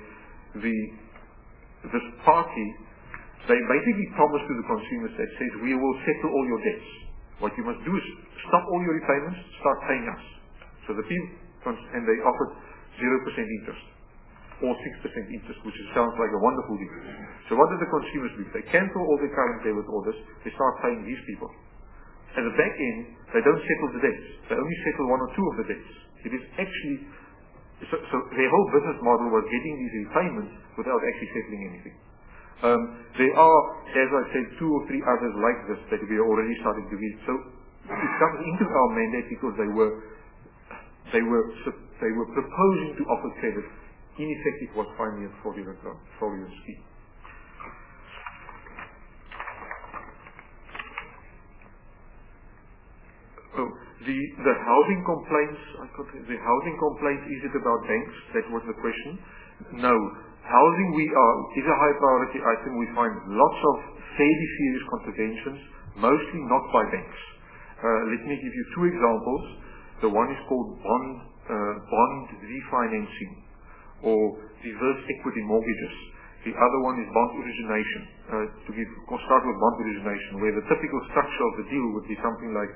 this party, they basically promise to the consumers that says, we will settle all your debts. What you must do is stop all your repayments, start paying us. So the people, and they offered 0% interest or 6% interest, which sounds like a wonderful deal. So what do the consumers do? They cancel all their current debit orders, they start paying these people. At the back end, they don't settle the debts. They only settle one or two of the debts. It is actually, so their whole business model was getting these repayments without actually settling anything. There are, as I said, 2 or 3 others like this that we are already starting to read. So it comes into our mandate because they were proposing to offer credit. In effect, it was finally a fraudulent scheme. The housing complaints. The housing complaints. Is it about banks? That was the question. No. Housing is a high priority item. We find lots of fairly serious contraventions, mostly not by banks. Let me give you 2 examples. The one is called bond refinancing or reverse equity mortgages. The other one is bond origination. We'll start with bond origination, where the typical structure of the deal would be something like,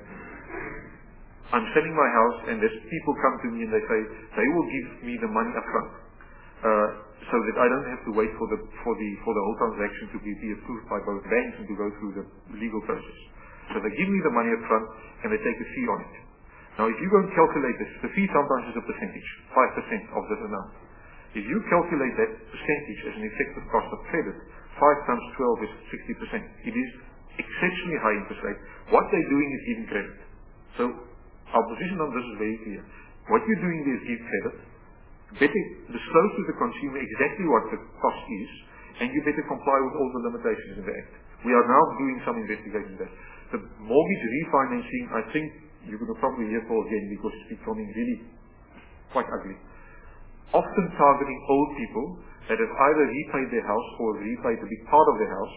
I'm selling my house, and there's people come to me and they say they will give me the money up front, so that I don't have to wait for the whole transaction to be approved by both banks and to go through the legal process. So they give me the money up front and they take a fee on it. Now, if you go and calculate this, the fee sometimes is a percentage, 5% of this amount. If you calculate that percentage as an effective cost of credit, 5 times 12 is 60%. It is exceptionally high interest rate. What they're doing is giving credit. So our position on this is very clear. What you're doing there is give credit. Better disclose to the consumer exactly what the cost is, and you better comply with all the limitations in the Act. We are now doing some investigation there. The mortgage refinancing, I think you're going to probably hear Paul again because it's becoming really quite ugly. Often targeting old people that have either repaid their house or repaid a big part of their house,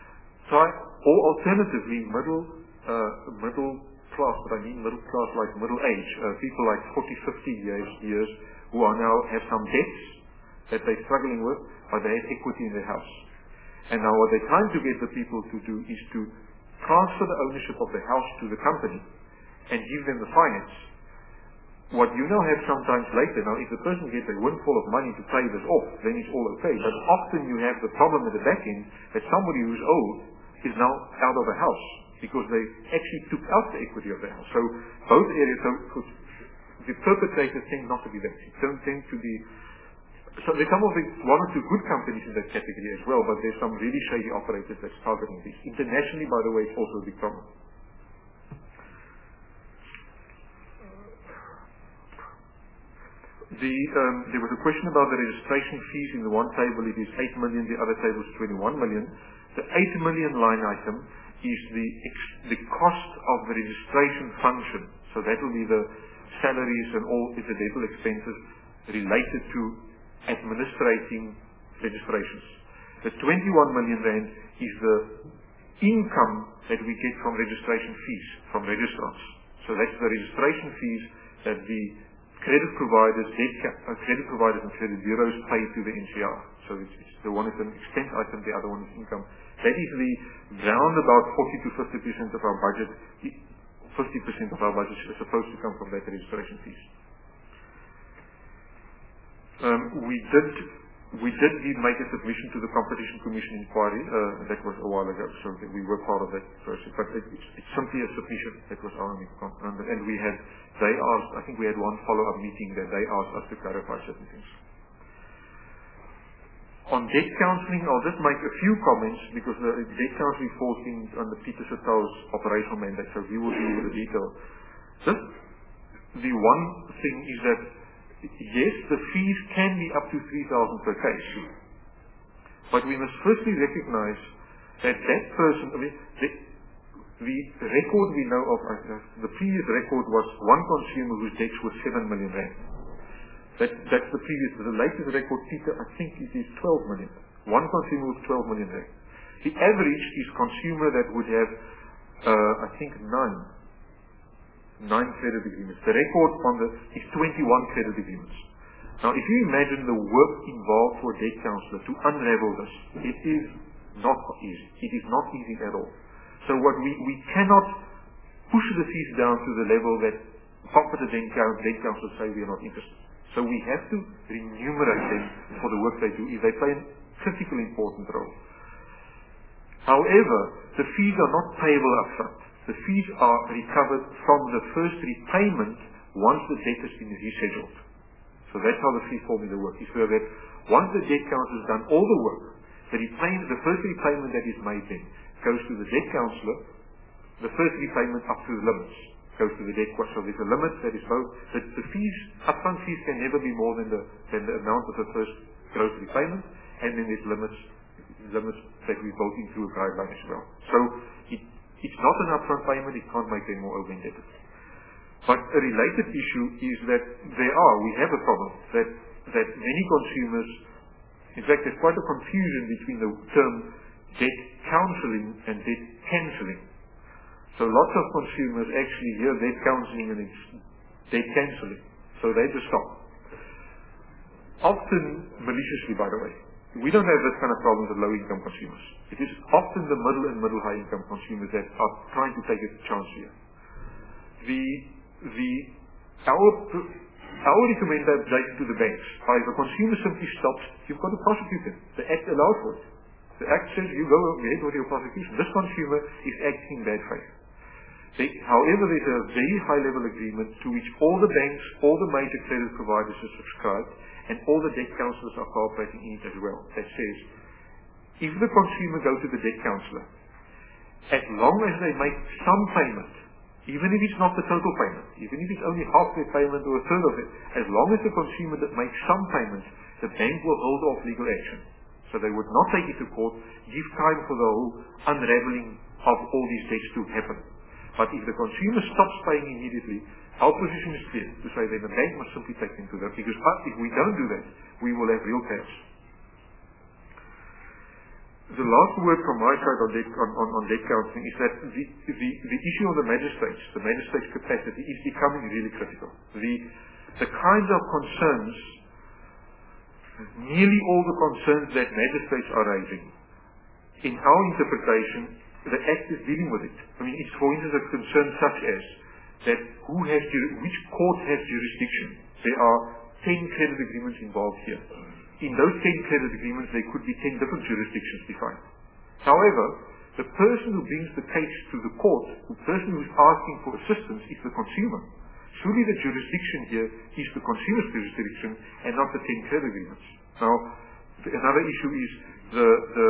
or alternatively middle class, but I mean middle class like middle age, people like 40, 50 years who are now have some debts that they're struggling with, but they have equity in their house. And now what they're trying to get the people to do is to transfer the ownership of the house to the company and give them the finance. What you now have sometimes later, now if the person gets a windfall of money to pay this off, then it's all okay. But often you have the problem at the back end that somebody who's owed is now out of a house because they actually took out the equity of the house. So both areas, the perpetrators tend not to be that. It don't tend to be. So there's some of the 1 or 2 good companies in that category as well, but there's some really shady operators that's targeting this. Internationally, by the way, it's also a big problem. There was a question about the registration fees. In the one table it is 8 million, the other table is 21 million. The 8 million line item is the cost of the registration function. So that will be the salaries and all incidental expenses related to administrating registrations. The 21 million rand is the income that we get from registration fees, from registrants. So that's the registration fees that the credit providers and credit bureaus pay to the NCR. So it's the one is an expense item, the other one is income. That is the round about 40 to 50% of our budget. 50% of our budget is supposed to come from that registration fees. We did make a submission to the Competition Commission inquiry. That was a while ago, so we were part of that process. But it's simply a submission. That was our only concern. And they asked, I think we had one follow-up meeting that they asked us to clarify certain things. On debt counselling, I'll just make a few comments because the debt counselling falls under Peter Sittal's operational mandate, so he will deal with the detail. Just the one thing is that yes, the fees can be up to 3,000 per case. But we must firstly recognize that person, the record we know of, the previous record was one consumer whose debts were 7 million rand. That's the previous, the latest record, Peter, I think it is 12 million. One consumer with 12 million rand. The average is consumer that would have, I think, nine credit agreements. The record is 21 credit agreements. Now, if you imagine the work involved for a debt counsellor to unravel this, it is not easy. It is not easy at all. So what we cannot push the fees down to the level that competent debt counsellors say we are not interested. So we have to remunerate them for the work they do if they play a critically important role. However, the fees are not payable upfront. The fees are recovered from the first repayment once the debt has been rescheduled. So that's how the fee formula works. Is so that once the debt counsellor has done all the work, the first repayment that is made then goes to the debt counsellor, the first repayment up to the limits goes to the debt counsellor. So there's a limit that is both, the fees, upfront fees can never be more than the amount of the first gross repayment, and then there's limits that we built into a guideline as well. So it's not an upfront payment, it can't make them more over-indebted. But a related issue is that we have a problem that many consumers, in fact there's quite a confusion between the term debt counselling and debt cancelling. So lots of consumers actually hear debt counselling and it's debt cancelling. So they just stop. Often maliciously, by the way. We don't have this kind of problems with low-income consumers. It is often the middle and middle-high-income consumers that are trying to take a chance here. Our recommendation to the banks, if a consumer simply stops, you've got to prosecute them. The Act allows for it. The Act says you go ahead with your prosecution. This consumer is acting in bad faith. However, there's a very high-level agreement to which all the banks, all the major credit providers are subscribed, and all the debt counsellors are cooperating in it as well. That says, if the consumer goes to the debt counsellor, as long as they make some payment, even if it's not the total payment, even if it's only half their payment or a third of it, as long as the consumer makes some payment, the bank will hold off legal action. So they would not take it to court, give time for the whole unraveling of all these debts to happen. But if the consumer stops paying immediately, our position is clear to say that the bank must simply take into that, because if we don't do that, we will have real chaos. The last word from my side on debt counselling is that the issue of the magistrate's capacity is becoming really critical. The kinds of concerns, nearly all the concerns that magistrates are raising, in our interpretation, the Act is dealing with it. I mean, it's for instance a concern such as that which court has jurisdiction. There are 10 credit agreements involved here. In those 10 credit agreements, there could be 10 different jurisdictions defined. However, the person who brings the case to the court, the person who is asking for assistance, is the consumer. Surely the jurisdiction here is the consumer's jurisdiction and not the 10 credit agreements. Now, another issue is the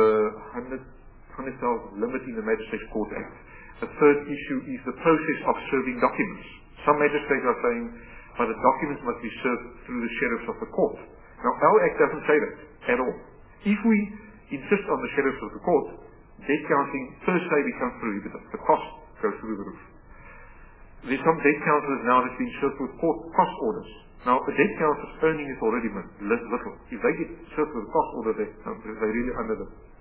100,000 limit in the Magistrates Court Act. The third issue is the process of serving documents. Some magistrates are saying, but the documents must be served through the sheriffs of the court. Now, our Act doesn't say that at all. If we insist on the sheriffs of the court, debt counselling per se becomes prohibitive. The cost goes through the roof. There's some debt counsellors now that's been served with court cost orders. Now, a debt council's earning is already little. If they get served with a cost order, they're really under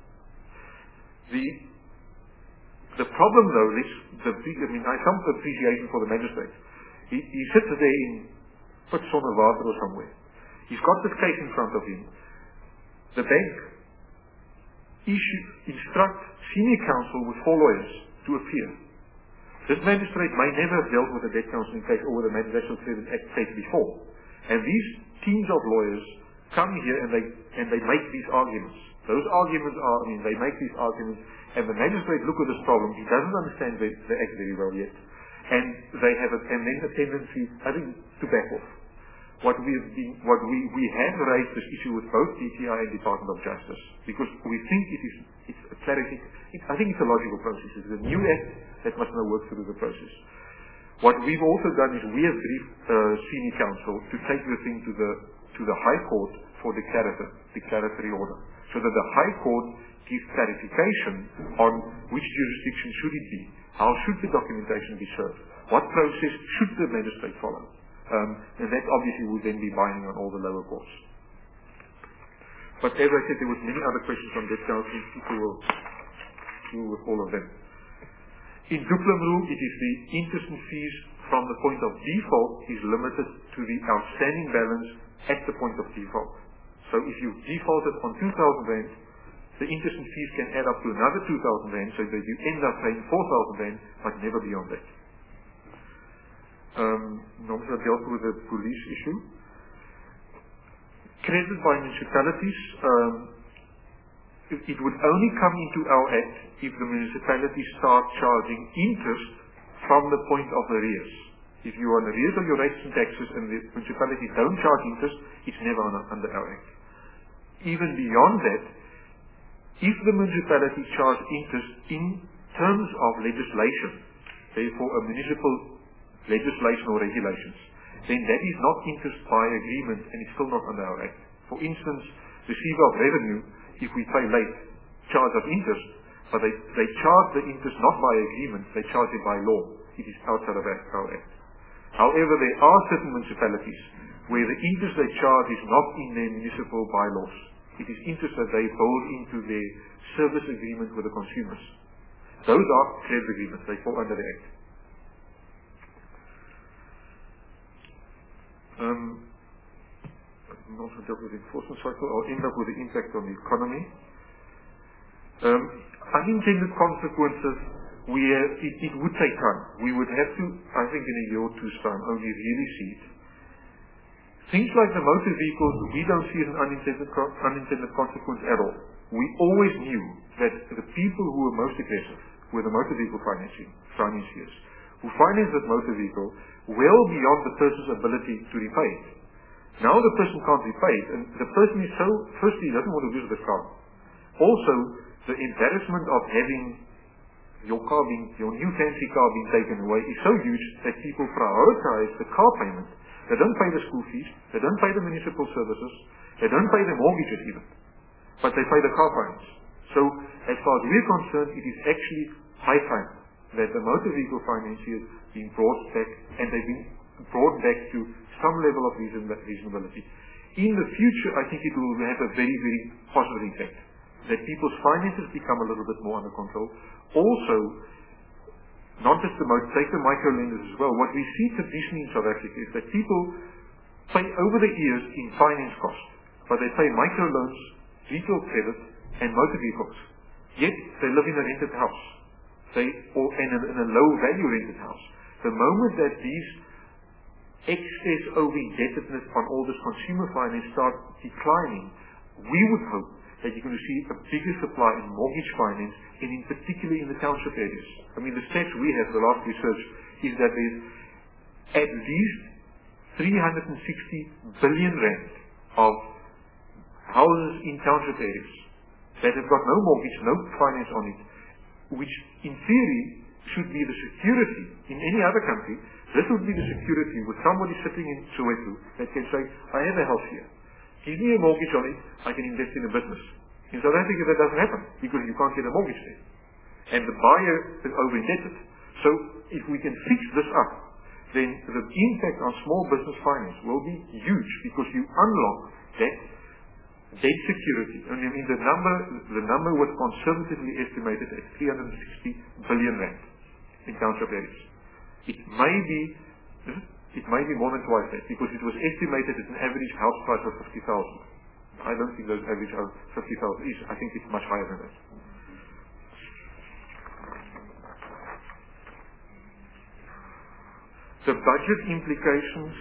the problem though is I have some appreciation for the magistrate. He sits there in Pitsonderwater or somewhere. He's got this case in front of him. The bank instruct senior counsel with 4 lawyers to appear. This magistrate may never have dealt with a debt counseling case or with a National Credit Act case before. And these teams of lawyers come here and they make these arguments. Those arguments are, they make these arguments, and the magistrate look at this problem. He doesn't understand the Act very well yet. And they have then a tendency, I think, to back off. We have raised this issue with both DTI and Department of Justice because we think it's a clarity. I think it's a logical process. It's a new act that must now work through the process. What we've also done is we have briefed senior counsel to take the thing to the High Court for declaratory order, so that the High Court gives clarification on which jurisdiction should it be, how should the documentation be served, what process should the magistrate follow. And that obviously would then be binding on all the lower courts. But as I said, there was many other questions on debt counseling. People will deal with all of them. In Duplum rule, it is the interest and fees from the point of default is limited to the outstanding balance at the point of default. So if you defaulted on 2,000 rand, the interest and fees can add up to another 2,000 rand, so that you end up paying 4,000 rand, but never beyond that. Nomsa dealt with the police issue. Credit by municipalities, it would only come into our act if the municipalities start charging interest from the point of arrears. If you are on arrears of your rates and taxes and the municipality don't charge interest, it's never under our act. Even beyond that, if the municipality charge interest in terms of legislation, therefore a municipal legislation or regulations, then that is not interest by agreement and it's still not under our act. For instance, receiver of revenue, if we pay late, charge of interest, but they charge the interest not by agreement, they charge it by law. It is outside of our act. However, there are certain municipalities where the interest they charge is not in their municipal bylaws. It is interest that they build into their service agreement with the consumers. Those are credit agreements. They fall under the act. I'm also dealt with the enforcement cycle. I'll end up with the impact on the economy. Unintended consequences, it would take time. We would have to, I think in a year or two's time, only really see it. Things like the motor vehicles, we don't see as an unintended consequence at all. We always knew that the people who were most aggressive were the motor vehicle financiers, who finance that motor vehicle well beyond the person's ability to repay it. Now the person can't repay it, and the person is so, firstly, he doesn't want to lose the car. Also, the embarrassment of having your new fancy car being taken away is so huge that people prioritize the car payment. They don't pay the school fees, they don't pay the municipal services, they don't pay the mortgages even, but they pay the car payments. So, as far as we're concerned, it is actually high time that the motor vehicle financiers being brought back, and they've been brought back to some level of reasonability. In the future, I think it will have a very, very positive effect, that people's finances become a little bit more under control. Also, not just take the micro lenders as well. What we see traditionally in South Africa is that people pay over the years in finance costs, but they pay micro loans, retail credit, and motor vehicles. Yet they live in a rented house, in a low value rented house. The moment that these excess over indebtedness on all this consumer finance start declining, we would hope that you're going to see a bigger supply in mortgage finance, and in particular in the township areas. I mean, the stats we have, the last research, is that there's at least 360 billion rand of houses in township areas that have got no mortgage, no finance on it, which in theory should be the security in any other country. This would be the security with somebody sitting in Soweto that can say, I have a house here. Give me a mortgage on it, I can invest in a business. In South Africa that doesn't happen because you can't get a mortgage there. And the buyer is over-indebted. So if we can fix this up, then the impact on small business finance will be huge, because you unlock that debt security. I mean, the number was conservatively estimated at 360 billion rand in township areas. It may be more than twice that, because it was estimated at an average house price of 50,000. I don't think those average of 50,000 is. I think it's much higher than that. The budget implications,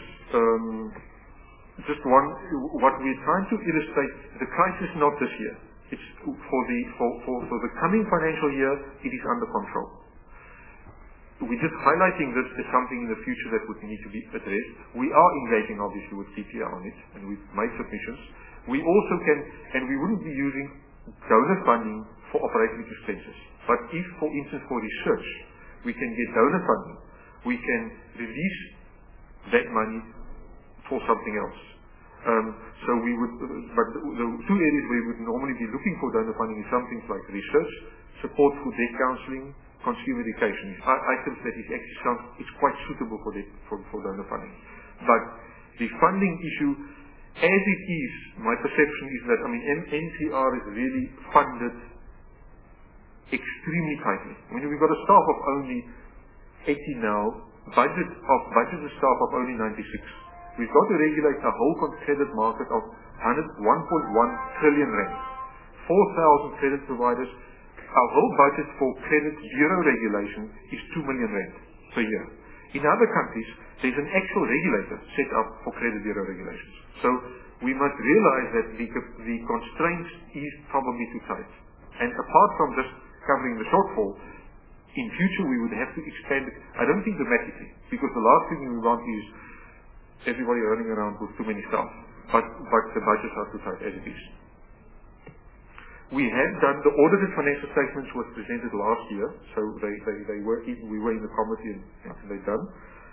just one, what we're trying to illustrate, the crisis not this year. It's for the coming financial year, it is under control. We're just highlighting this as something in the future that would need to be addressed. We are engaging obviously with DPR on it, and we've made submissions. We also can, and we wouldn't be using donor funding for operating expenses. But if, for instance, for research, we can get donor funding, we can release that money for something else. So we would, but the two areas where we would normally be looking for donor funding is some things like research, support for debt counselling, consumer education. Items that is actually it's quite suitable for donor funding. But the funding issue, as it is, my perception is that, I mean, NCR is really funded extremely tightly. I mean, we've got a staff of only 80 now, budget staff of only 96. We've got to regulate a whole credit market of 1.1 trillion rand, 4,000 credit providers. Our whole budget for credit bureau regulation is 2 million rand per year. In other countries, there's an actual regulator set up for credit bureau regulations. So we must realize that the constraints is probably too tight. And apart from just covering the shortfall, in future we would have to expand it, I don't think dramatically, because the last thing we want is everybody running around with too many staff. But the budgets are too tight as it is. We have done, the audited financial statements was presented last year, so we were in the committee and they're done.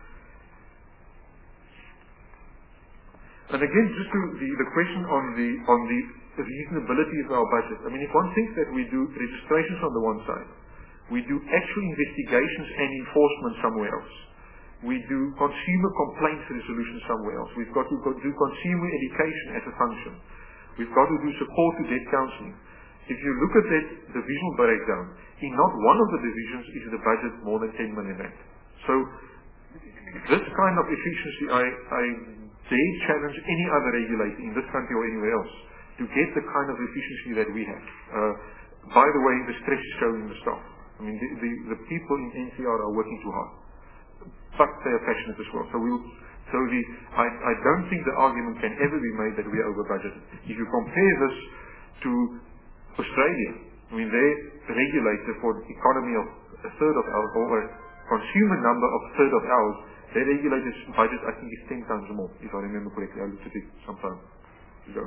And again, just to the question on the reasonability of our budget. I mean, if one thinks that we do registrations on the one side, we do actual investigations and enforcement somewhere else. We do consumer complaints resolution somewhere else. We've got to do consumer education as a function. We've got to do support to debt counselling. If you look at that divisional breakdown, in not one of the divisions is the budget more than 10 million rand. So this kind of efficiency, I dare challenge any other regulator in this country or anywhere else to get the kind of efficiency that we have. By the way, the stress is showing in the staff. I mean, the people in NCR are working too hard, but they are passionate as well. I don't think the argument can ever be made that we are over budgeted. If you compare this to Australia, I mean, their regulator for the economy of a third of ours, or a consumer number of a third of ours, their regulator's budget, I think, is 10 times more, if I remember correctly. I looked at it some time ago.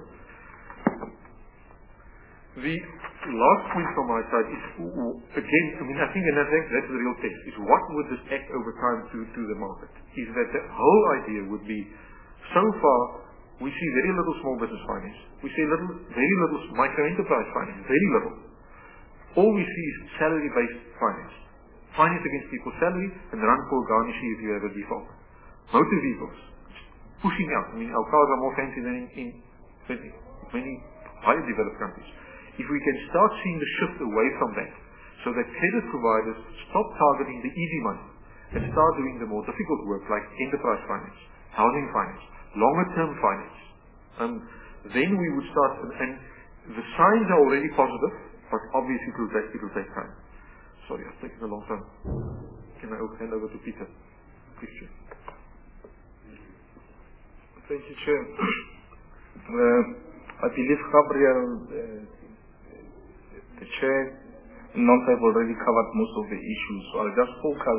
The last point from my side is, again, I mean, I think, and that's the real test, is what would this act over time to the market? Is that the whole idea would be, so far, we see very little small business finance. We see very little micro-enterprise finance, very little. All we see is salary-based finance. Finance against people's salary and run for garnishing if you have a default. Motor vehicles, pushing out. I mean, our cars are more fancy than in many highly developed countries. If we can start seeing the shift away from that, so that credit providers stop targeting the easy money and start doing the more difficult work like enterprise finance, housing finance, longer term finance, then we would start, and the signs are already positive, but obviously it will take time. Sorry, I've taken a long time. Can I hand over to Peter? Please, Chair. Thank you, Chair. I believe Gabriel, the Chair, Nonsa have already covered most of the issues, so I'll just focus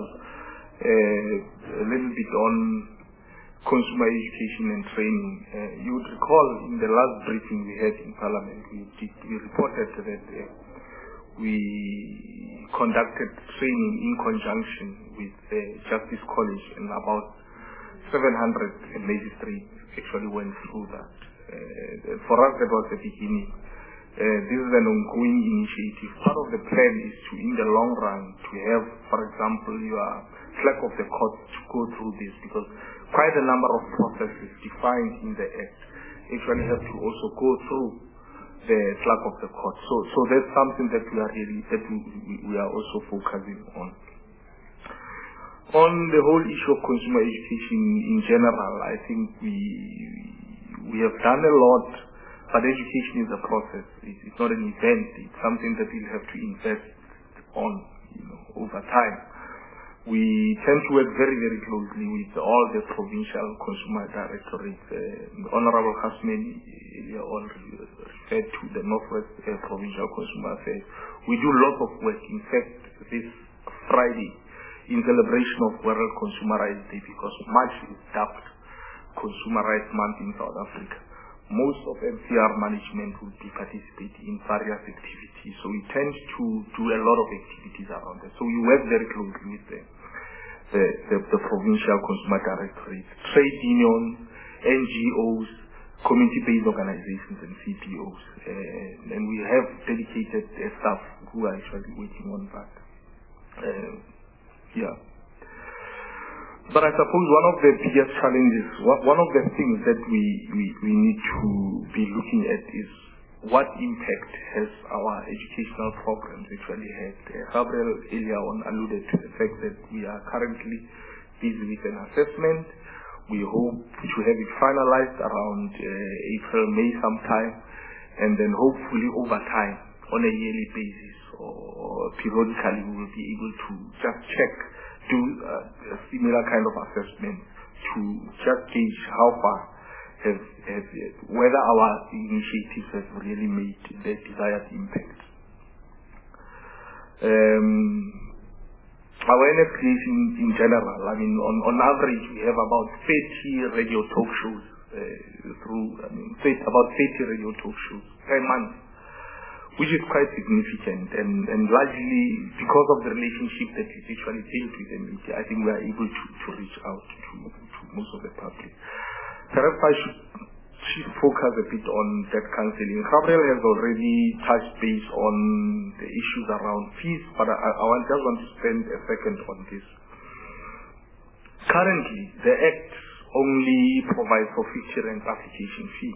a little bit on consumer education and training. You would recall in the last briefing we had in Parliament, we reported that we conducted training in conjunction with the Justice College, and about 700 magistrates actually went through that. For us, that was the beginning. This is an ongoing initiative. Part of the plan is to, in the long run, to have, for example, your slack of the court to go through this, because quite a number of processes defined in the Act actually have to also go through the slack of the court. So that's something that we are also focusing on. On the whole issue of consumer education in general, I think we have done a lot, but education is a process. It's not an event. It's something that we'll have to invest on, over time. We tend to work very, very closely with all the provincial consumer directorates. Honorable Hasmani earlier on referred to the Northwest Provincial Consumer Affairs. We do lots of work. In fact, this Friday, in celebration of World Consumer Rights Day, because March is dubbed Consumer Rights Month in South Africa, most of MCR management will be participating in various activities. So we tend to do a lot of activities around that. So we work very closely with the provincial consumer directorates, trade unions, NGOs, community-based organizations, and CPOs. And we have dedicated staff who are actually working on that. But I suppose one of the biggest challenges, one of the things that we need to be looking at is what impact has our educational programs actually had. Gabriel earlier on alluded to the fact that we are currently busy with an assessment. We hope to have it finalized around April, May sometime, and then hopefully over time, on a yearly basis or periodically, we will be able to just do a similar kind of assessment to just gauge how far whether our initiatives have really made the desired impact. Awareness creation in general, I mean, on average, we have about 30 radio talk shows about 30 radio talk shows per month, which is quite significant, and largely because of the relationship that we actually built with the media, I think we are able to reach out to most of the public. Perhaps I should focus a bit on debt cancelling. Gabriel has already touched base on the issues around fees, but I just want to spend a second on this. Currently, the Act only provides for 50 rand application fee.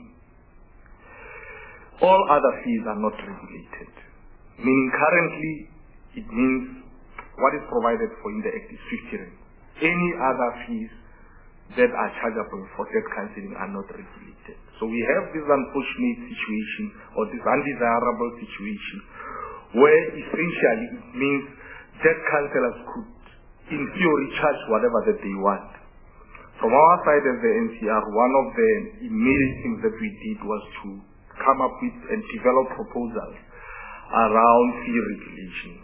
All other fees are not regulated. Meaning currently, it means what is provided for in the Act is 50 rand. Any other fees that are chargeable for debt cancelling are not regulated. So we have this unfortunate situation, or this undesirable situation, where essentially it means debt cancellers could, in theory, charge whatever that they want. From our side as the NCR, one of the immediate things that we did was to come up with and develop proposals around fee regulations.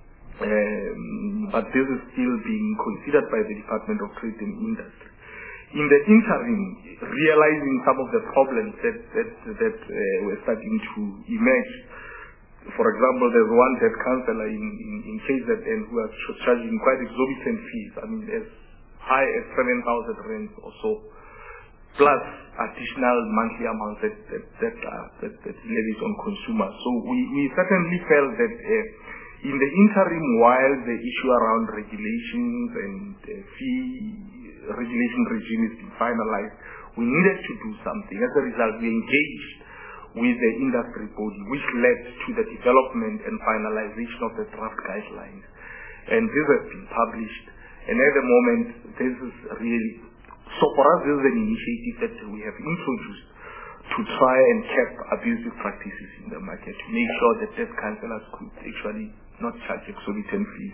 But this is still being considered by the Department of Trade and Industry. In the interim, realizing some of the problems that were starting to emerge. For example, there's one debt counsellor in KZN who was charging quite exorbitant fees, I mean as high as 7,000 rand or so, plus additional monthly amounts that levies on consumers. So we certainly felt that in the interim, while the issue around regulations and regulation regime is being finalized, we needed to do something. As a result, we engaged with the industry body, which led to the development and finalization of the draft guidelines. And this has been published. And at the moment, this is really, so for us, this is an initiative that we have introduced to try and cap abusive practices in the market, to make sure that debt cancellers could actually not charge exorbitant fees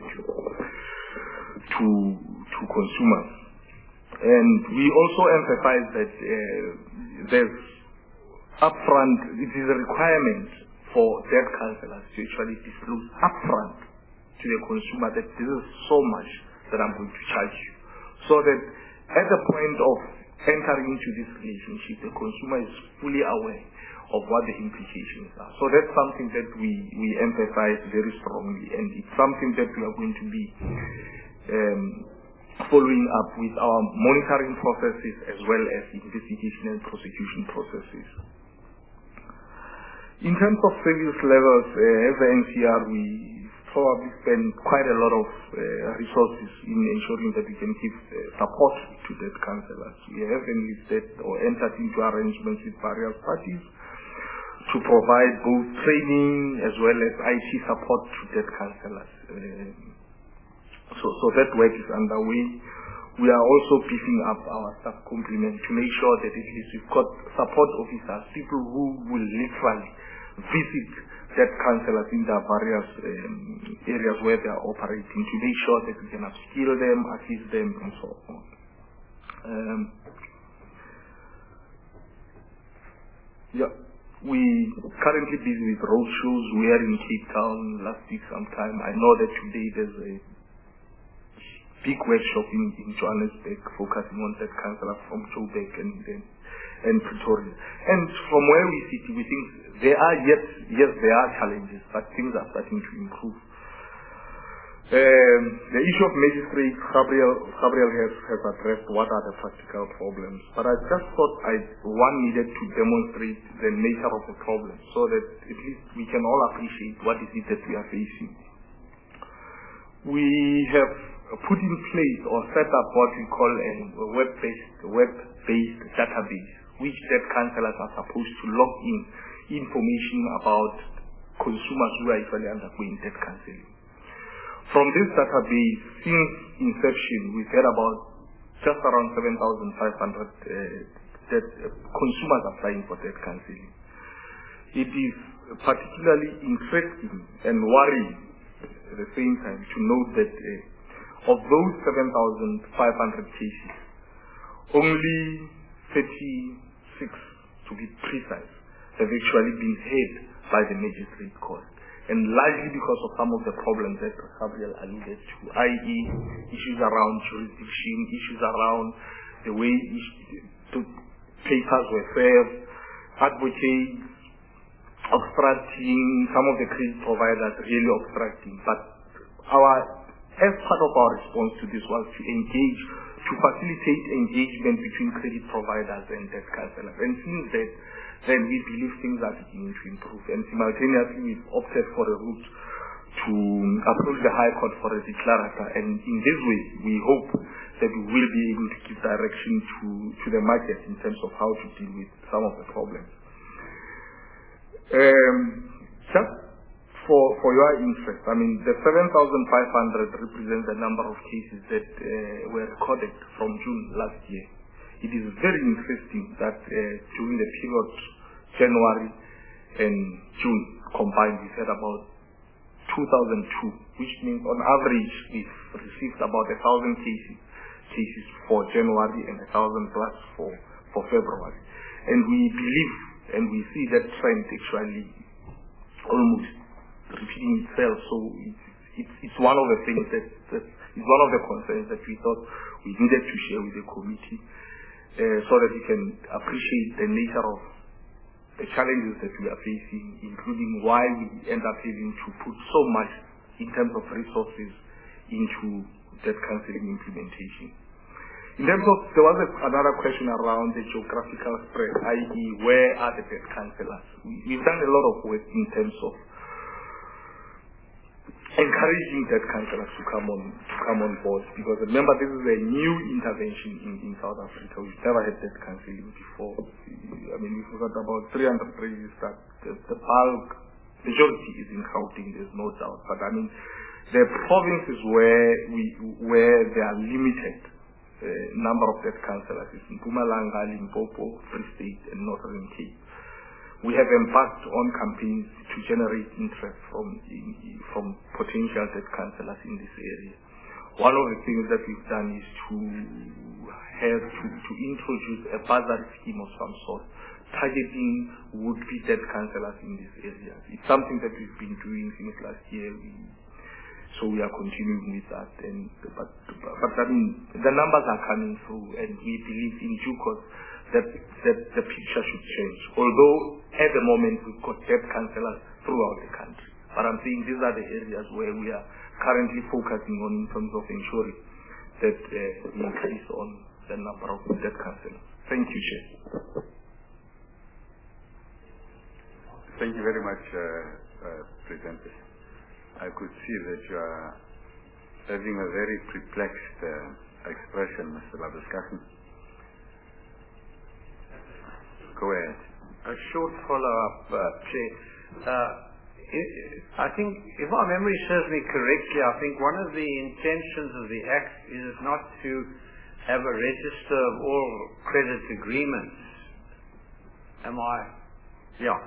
to consumers. And we also emphasize that there's upfront, it is a requirement for debt cancellers to actually disclose upfront to the consumer that this is so much that I'm going to charge you. So that at the point of entering into this relationship, the consumer is fully aware of what the implications are. So that's something that we emphasize very strongly, and it's something that we are going to be following up with our monitoring processes as well as investigation and prosecution processes. In terms of service levels, as the NCR, we probably spend quite a lot of resources in ensuring that we can give support to debt counsellors. We have enlisted or entered into arrangements with various parties to provide both training as well as IT support to debt counsellors. So that work is underway. We are also beefing up our staff complement to make sure that at least we've got support officers, people who will literally visit debt counsellors in the various areas where they are operating to make sure that we can upskill them, assist them, and so on. We currently busy with roadshows. We are in Cape Town last week sometime. I know that today there's a big workshop in Johannesburg focusing on debt counsellors from Joburg and Pretoria. And from where we sit, we think there are challenges, but things are starting to improve. The issue of magistrates, Gabriel has addressed what are the practical problems. But I just thought one needed to demonstrate the nature of the problem so that at least we can all appreciate what is it that we are facing. We have put in place or set up what we call a web-based database, which debt counsellors are supposed to log in information about consumers who are actually undergoing debt counselling. From this database, since inception, we've had about just around 7,500 consumers applying for debt counselling. It is particularly interesting and worrying at the same time to note that of those 7,500 cases, only 36, to be precise, have actually been heard by the magistrate court. And largely because of some of the problems that Gabriel alluded to, i.e. issues around jurisdiction, issues around the way papers were served, advocates obstructing, some of the credit providers really obstructing. But as part of our response to this was to engage, to facilitate engagement between credit providers and debt counsellors. And since then we believe things are beginning to improve. And simultaneously we've opted for a route to approach the High Court for a declarator. And in this way, we hope that we will be able to give direction to the market in terms of how to deal with some of the problems. Just for your interest, I mean, the 7,500 represents the number of cases that were recorded from June last year. It is very interesting that during the period January and June combined, we had about 2,002, which means on average we've received about 1,000 cases for January and 1,000 plus for February. And we believe and we see that trend actually almost repeating itself. So it's one of the things that is one of the concerns that we thought we needed to share with the committee, so that we can appreciate the nature of the challenges that we are facing, including why we end up having to put so much in terms of resources into debt counselling implementation. In terms of, there was another question around the geographical spread, i.e. where are the debt counsellors? We've done a lot of work in terms of encouraging debt counsellors to come on board, because remember, this is a new intervention in South Africa. We've never had debt counselling before. I mean, we've got about 300 registered. The bulk, majority is in Gauteng, there's no doubt. But I mean, the provinces where there are limited number of debt counsellors is Mpumalanga, Limpopo, Free State, and Northern Cape. We have embarked on campaigns to generate interest from potential debt counsellors in this area. One of the things that we've done is to introduce a bursary scheme of some sort, targeting would-be debt counsellors in this area. It's something that we've been doing since last year. So we are continuing with that. But I mean, the numbers are coming through, and we believe in due course that the picture should change. Although at the moment we've got debt counsellors throughout the country. But I'm saying these are the areas where we are currently focusing on in terms of ensuring that we increase on the number of debt counsellors. Thank you, Chair. Thank you very much, Presenter. I could see that you are having a very perplexed expression, Mr. Labuschagne. Go ahead. A short follow-up, Chair. I think, if my memory serves me correctly, I think one of the intentions of the Act is not to have a register of all credit agreements. Am I? Yeah.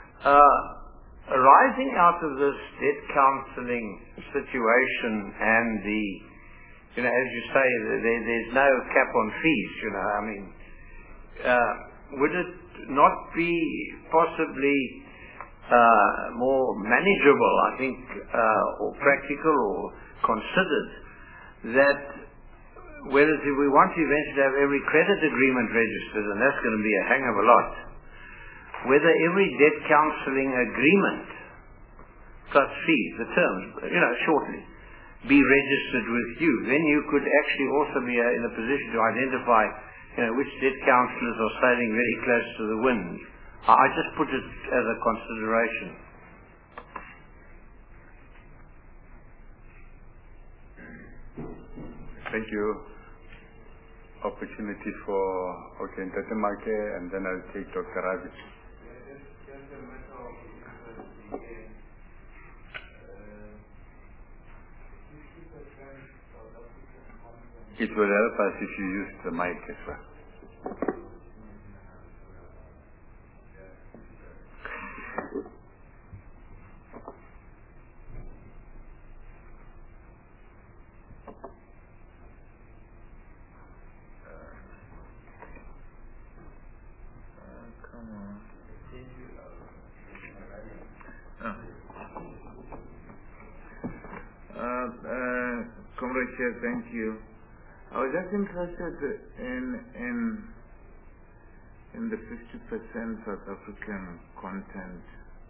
Arising out of this debt counseling situation and the, as you say, there's no cap on fees, I mean, would it not be possibly more manageable, I think, or practical or considered that whereas if we want to eventually have every credit agreement registered, and that's going to be a hang of a lot, whether every debt counseling agreement plus fees, the terms, shortly, be registered with you. Then you could actually also be in a position to identify which debt counselors are sailing very close to the wind. I just put it as a consideration. Thank you. Opportunity for Ntatemake, and then I'll take Dr. Ravi. It will help us if you use the mic as well. Comrade Chair, thank you. I was just interested in the 50% South African content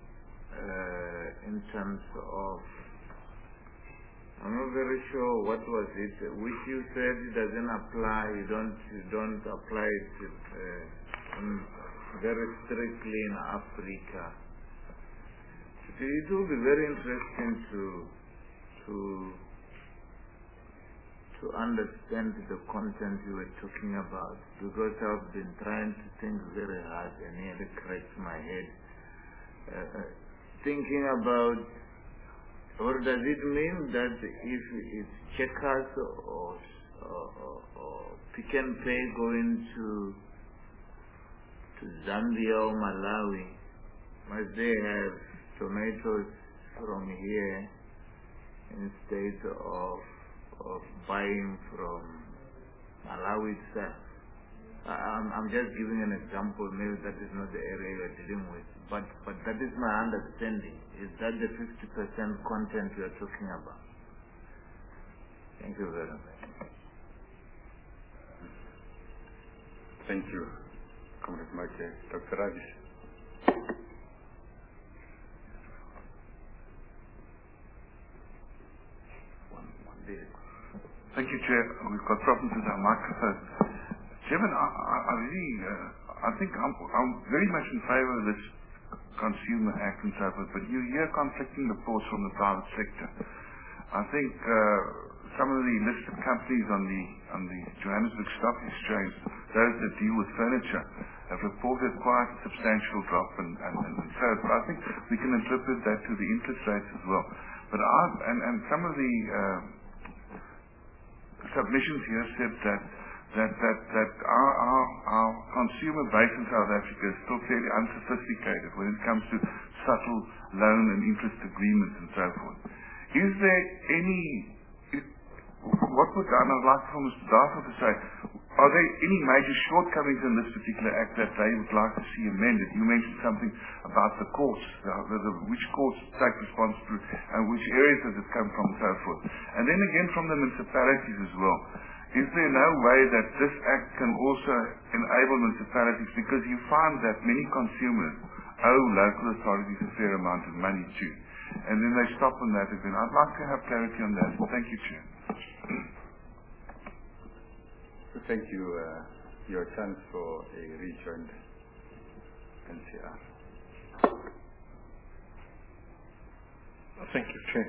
in terms of, I'm not very sure what was it, which you said it doesn't apply, you don't apply it very strictly in Africa. It will be very interesting to understand the content you were talking about, because I've been trying to think very hard and nearly cracked my head thinking about, or does it mean that if it's Checkers or Pick n Pay going to Zambia or Malawi, must they have tomatoes from here instead of buying from Malawi itself? I'm just giving an example. Maybe that is not the area you're dealing with, but that is my understanding. Is that the 50% content you're talking about? Thank you very much. Thank you, Comrade Mike. Dr. Rajesh. Thank you, Chair. We've got problems with our microphone. Chairman, I think I'm very much in favor of this Consumer Act and so forth, but you hear conflicting reports from the private sector. I think some of the listed companies on the Johannesburg Stock Exchange, those that deal with furniture, have reported quite a substantial drop and so I think we can interpret that to the interest rates as well. But some of the submissions here said that our consumer base in South Africa is still fairly unsophisticated when it comes to subtle loan and interest agreements and so forth. Is there I'd like for Mr. Dartel to say, are there any major shortcomings in this particular act that they would like to see amended? You mentioned something about the courts, which courts take responsibility and which areas does it come from and so forth. And then again from the municipalities as well. Is there no way that this act can also enable municipalities, because you find that many consumers owe local authorities a fair amount of money too, and then they stop on that again. I'd like to have clarity on that. Thank you, Chair. Thank you. Your chance for a rejoined NCR. Thank you, Chair.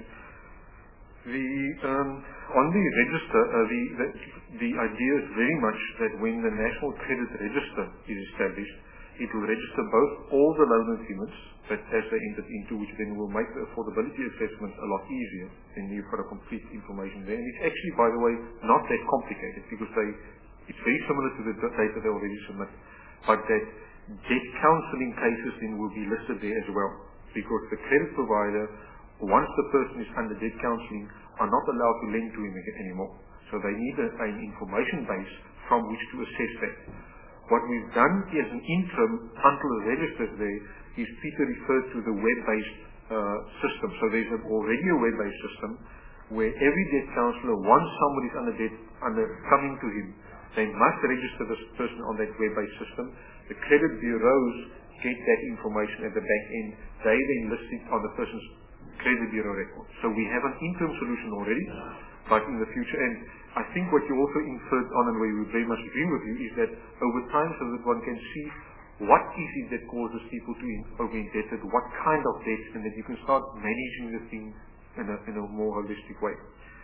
On the register, the idea is very much that when the National Credit Register is established, it will register both all the loan agreements that as they entered into, which then will make the affordability assessment a lot easier, and you've got a complete information there. And it's actually, by the way, not that complicated because it's very similar to the data they already submit, but that debt counseling cases then will be listed there as well, because the credit provider, once the person is under debt counseling, are not allowed to lend to him anymore. So they need an information base from which to assess that. What we've done as an interim, until the register is there, is Peter referred to the web-based system. So there's already a web-based system where every debt counsellor, once somebody is coming to him, they must register this person on that web-based system. The credit bureaus get that information at the back end. They then list it on the person's credit bureau record. So we have an interim solution already, but in the future, and I think what you also inferred on, and where we very much agree with you, is that over time, so that one can see what is it that causes people to over indebted, what kind of debts, and that you can start managing the thing in a more holistic way.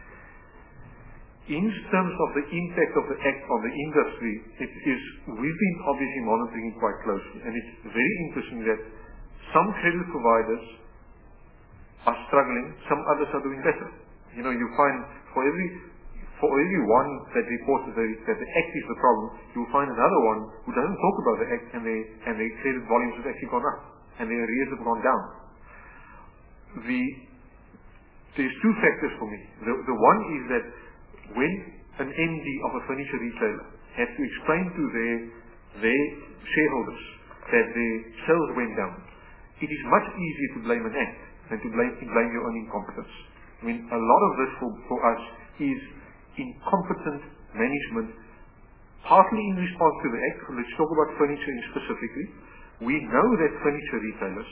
In terms of the impact of the Act on the industry, we've been obviously monitoring it quite closely, and it's very interesting that some credit providers are struggling, some others are doing better. You find for every one that reports that the Act is the problem, you will find another one who doesn't talk about the Act and their credit volumes have actually gone up and their arrears have gone down. There's two factors for me. The one is that when an MD of a furniture retailer has to explain to their shareholders that their sales went down, it is much easier to blame an Act than to blame your own incompetence. I mean, a lot of this for us is incompetent management, partly in response to the Act. Let's talk about furniture specifically. We know that furniture retailers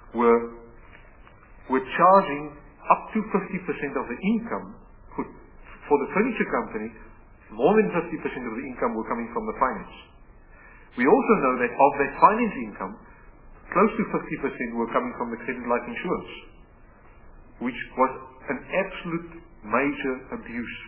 were charging up to 50% of the income for the furniture company. More than 50% of the income were coming from the finance. We also know that of that finance income, close to 50% were coming from the credit life insurance, which was an absolute major abuse.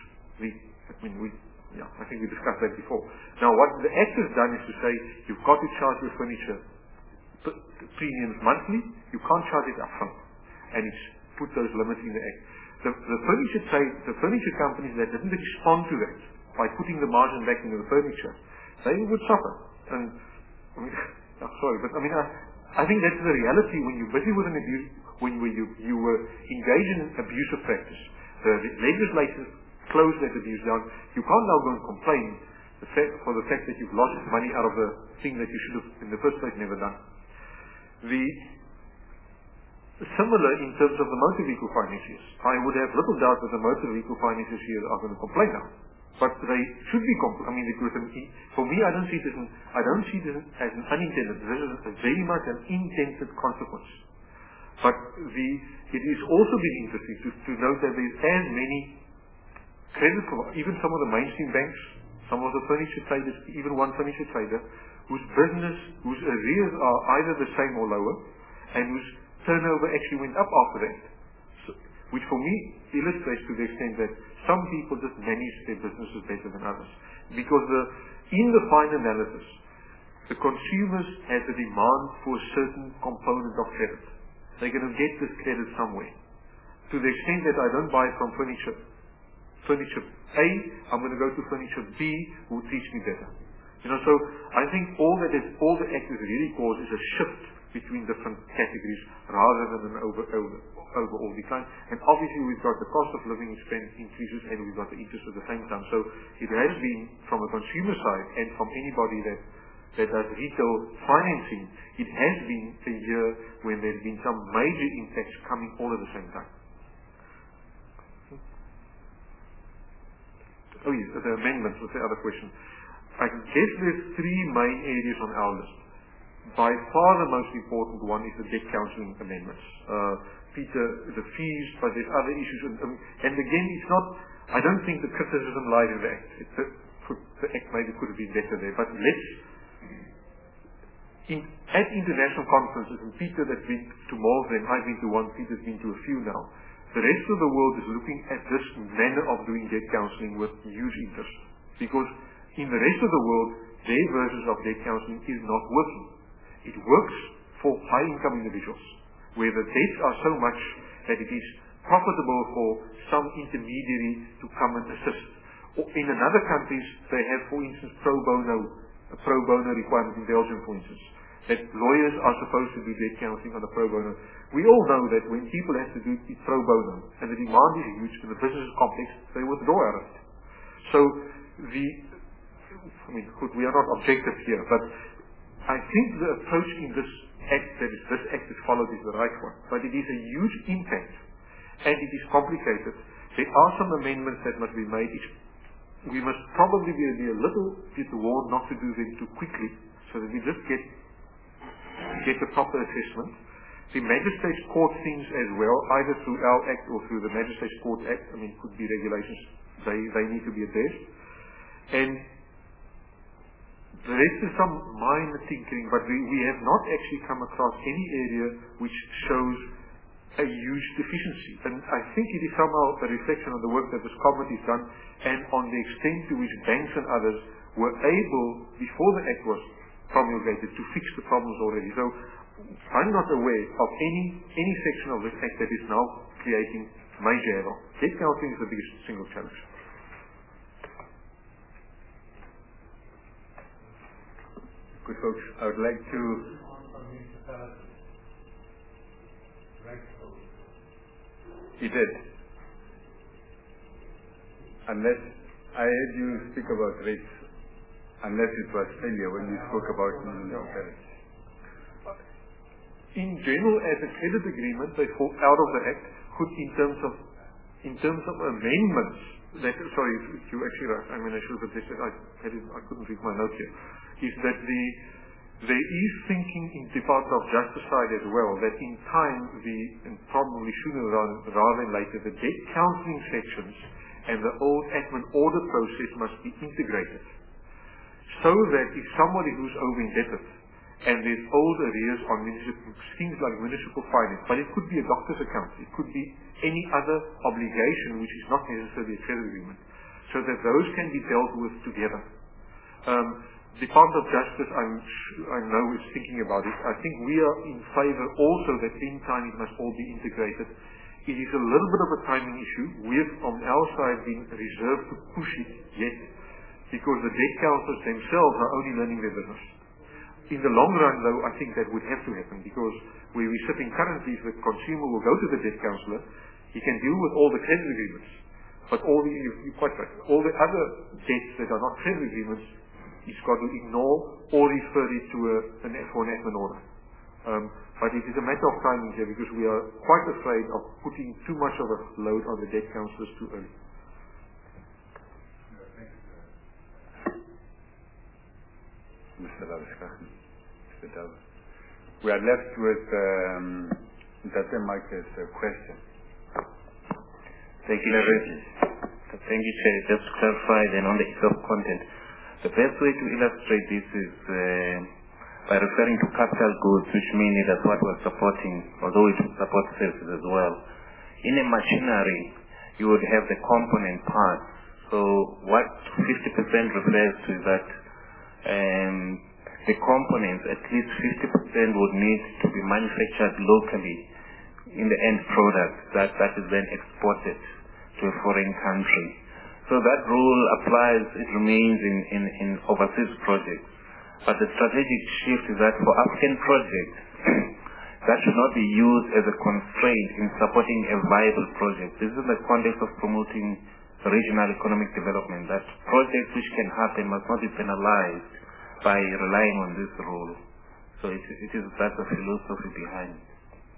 I think we discussed that before. Now, what the Act has done is to say you've got to charge your furniture premiums monthly. You can't charge it upfront, and it's put those limits in the Act. The furniture companies that didn't respond to that by putting the margin back into the furniture, they would suffer. And I think that's the reality when you're busy with an abuse, when you were engaged in abusive practice. The legislature closed that abuse down. You can't now go and complain for the fact that you've lost money out of the thing that you should have in the first place never done. Similar in terms of the motor vehicle financiers. I would have little doubt that the motor vehicle financiers here are going to complain now. But they should be for me, I don't see this as an unintended. This is very much an intended consequence. But it is also been interesting to note that there's as many credit providers, even some of the mainstream banks, some of the furniture traders, even one furniture trader, whose arrears are either the same or lower, and whose turnover actually went up after that. Which for me illustrates to the extent that some people just manage their businesses better than others. Because in the fine analysis, the consumers have a demand for a certain component of credit. They're going to get this credit somewhere. To the extent that I don't buy from furniture A, I'm going to go to furniture B who will teach me better. So I think all the Act has really caused is a shift between different categories rather than an overall decline. And obviously we've got the cost of living expense increases and we've got the interest at the same time. So it has been, from a consumer side and from anybody that does retail financing, it has been a year when there's been some major impacts coming all at the same time. Oh yes, the amendments was the other question. I guess there's three main areas on our list. By far the most important one is the debt counseling amendments. Peter, the fees, but there's other issues. And again, it's not, I don't think the criticism lies in the Act. The Act maybe could have been better there. But At international conferences, and Peter has been to more of them, I've been to one, Peter's been to a few now, the rest of the world is looking at this manner of doing debt counseling with huge interest. Because in the rest of the world, their versions of debt counseling is not working. It works for high-income individuals, where the debts are so much that it is profitable for some intermediary to come and assist. Or in other countries, they have, for instance, a pro bono requirement in Belgium, for instance, that lawyers are supposed to do debt counseling on a pro bono. We all know that when people have to do it pro bono, and the demand is huge, and the business is complex, they withdraw out of it. So, we are not objective here, but I think the approach in this act, that is this act is followed, is the right one. But it is a huge impact, and it is complicated. There are some amendments that must be made. We must probably be a little bit warned not to do them too quickly, so that we just get the proper assessment. The Magistrates Court things as well, either through our Act or through the Magistrates Court Act, could be regulations, they need to be addressed. And the rest is some minor tinkering, but we have not actually come across any area which shows a huge deficiency. And I think it is somehow a reflection of the work that this committee has done, and on the extent to which banks and others were able, before the Act was promulgated, to fix the problems already. So I'm not aware of any section of this Act that is now creating major error. Debt counseling is the biggest single challenge. Good folks, I would like to... He did. Unless I heard you speak about rates, unless it was earlier when you spoke about parents. In general, as a credit agreement, they fall out of the Act. Could, in terms of amendments, that, sorry, you actually right. I should have said I couldn't read my note here. Is that there is thinking in the Department of Justice side as well that in time, and probably sooner rather than later, the debt counseling sections and the old admin audit process must be integrated, so that if somebody who's over-indebted and there's old arrears on things like municipal finance, but it could be a doctor's account, it could be any other obligation which is not necessarily a credit agreement, so that those can be dealt with together. Department of Justice, I know is thinking about it. I think we are in favor also that in time it must all be integrated. It is a little bit of a timing issue. We have on our side been reserved to push it yet, because the debt counselors themselves are only learning their business. In the long run, though, I think that would have to happen, because where we're sitting currently, if the consumer will go to the debt counselor, he can deal with all the credit agreements, but you're quite right, all the other debts that are not credit agreements, he's got to ignore or refer it to an admin order. But it is a matter of timing here, because we are quite afraid of putting too much of a load on the debt counselors too early. Mr. Laviska. We are left with Dr. Michael's question. Thank you, Thank you, Chair. Just to clarify then on the issue of content. The best way to illustrate this is by referring to capital goods, which mainly that's what we're supporting, although it supports services as well. In a machinery, you would have the component parts. So what 50% refers to is that the components, at least 50% would need to be manufactured locally in the end product that is then exported to a foreign country. So that rule applies, it remains in overseas projects. But the strategic shift is that for African projects, that should not be used as a constraint in supporting a viable project. This is in the context of promoting regional economic development, that projects which can happen must not be penalized by relying on this rule. So that's the philosophy behind it.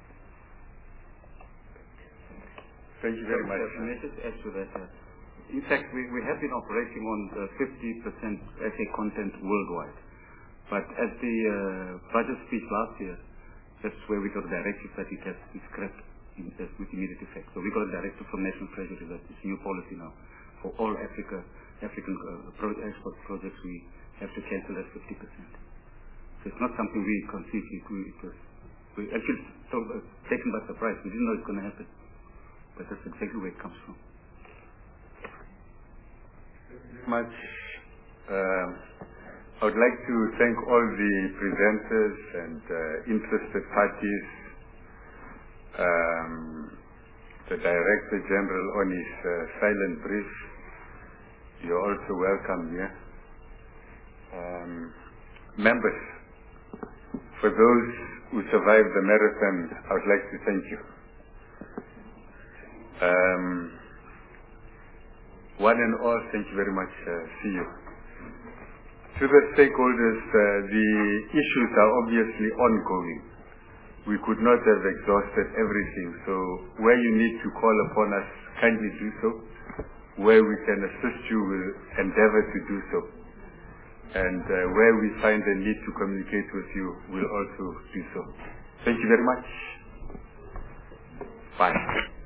Thank you very much. May I just add to that? In fact, we have been operating on 50% SA content worldwide. But at the budget speech last year, that's where we got a directive that it has to be scrapped with immediate effect. So we got a directive from National Treasury that it's new policy now. For all African export projects, we have to cancel at 50%. So it's not something we conceived. We actually taken by surprise. We didn't know it's going to happen. But that's exactly where it comes from. Much. I would like to thank all the presenters and interested parties, the Director General on his silent brief. You're also welcome here. Members, for those who survived the marathon, I would like to thank you. One and all, thank you very much. See you. To the stakeholders, the issues are obviously ongoing. We could not have exhausted everything, so where you need to call upon us, kindly do so. Where we can assist you, we'll endeavor to do so. And where we find the need to communicate with you, we'll also do so. Thank you very much. Bye.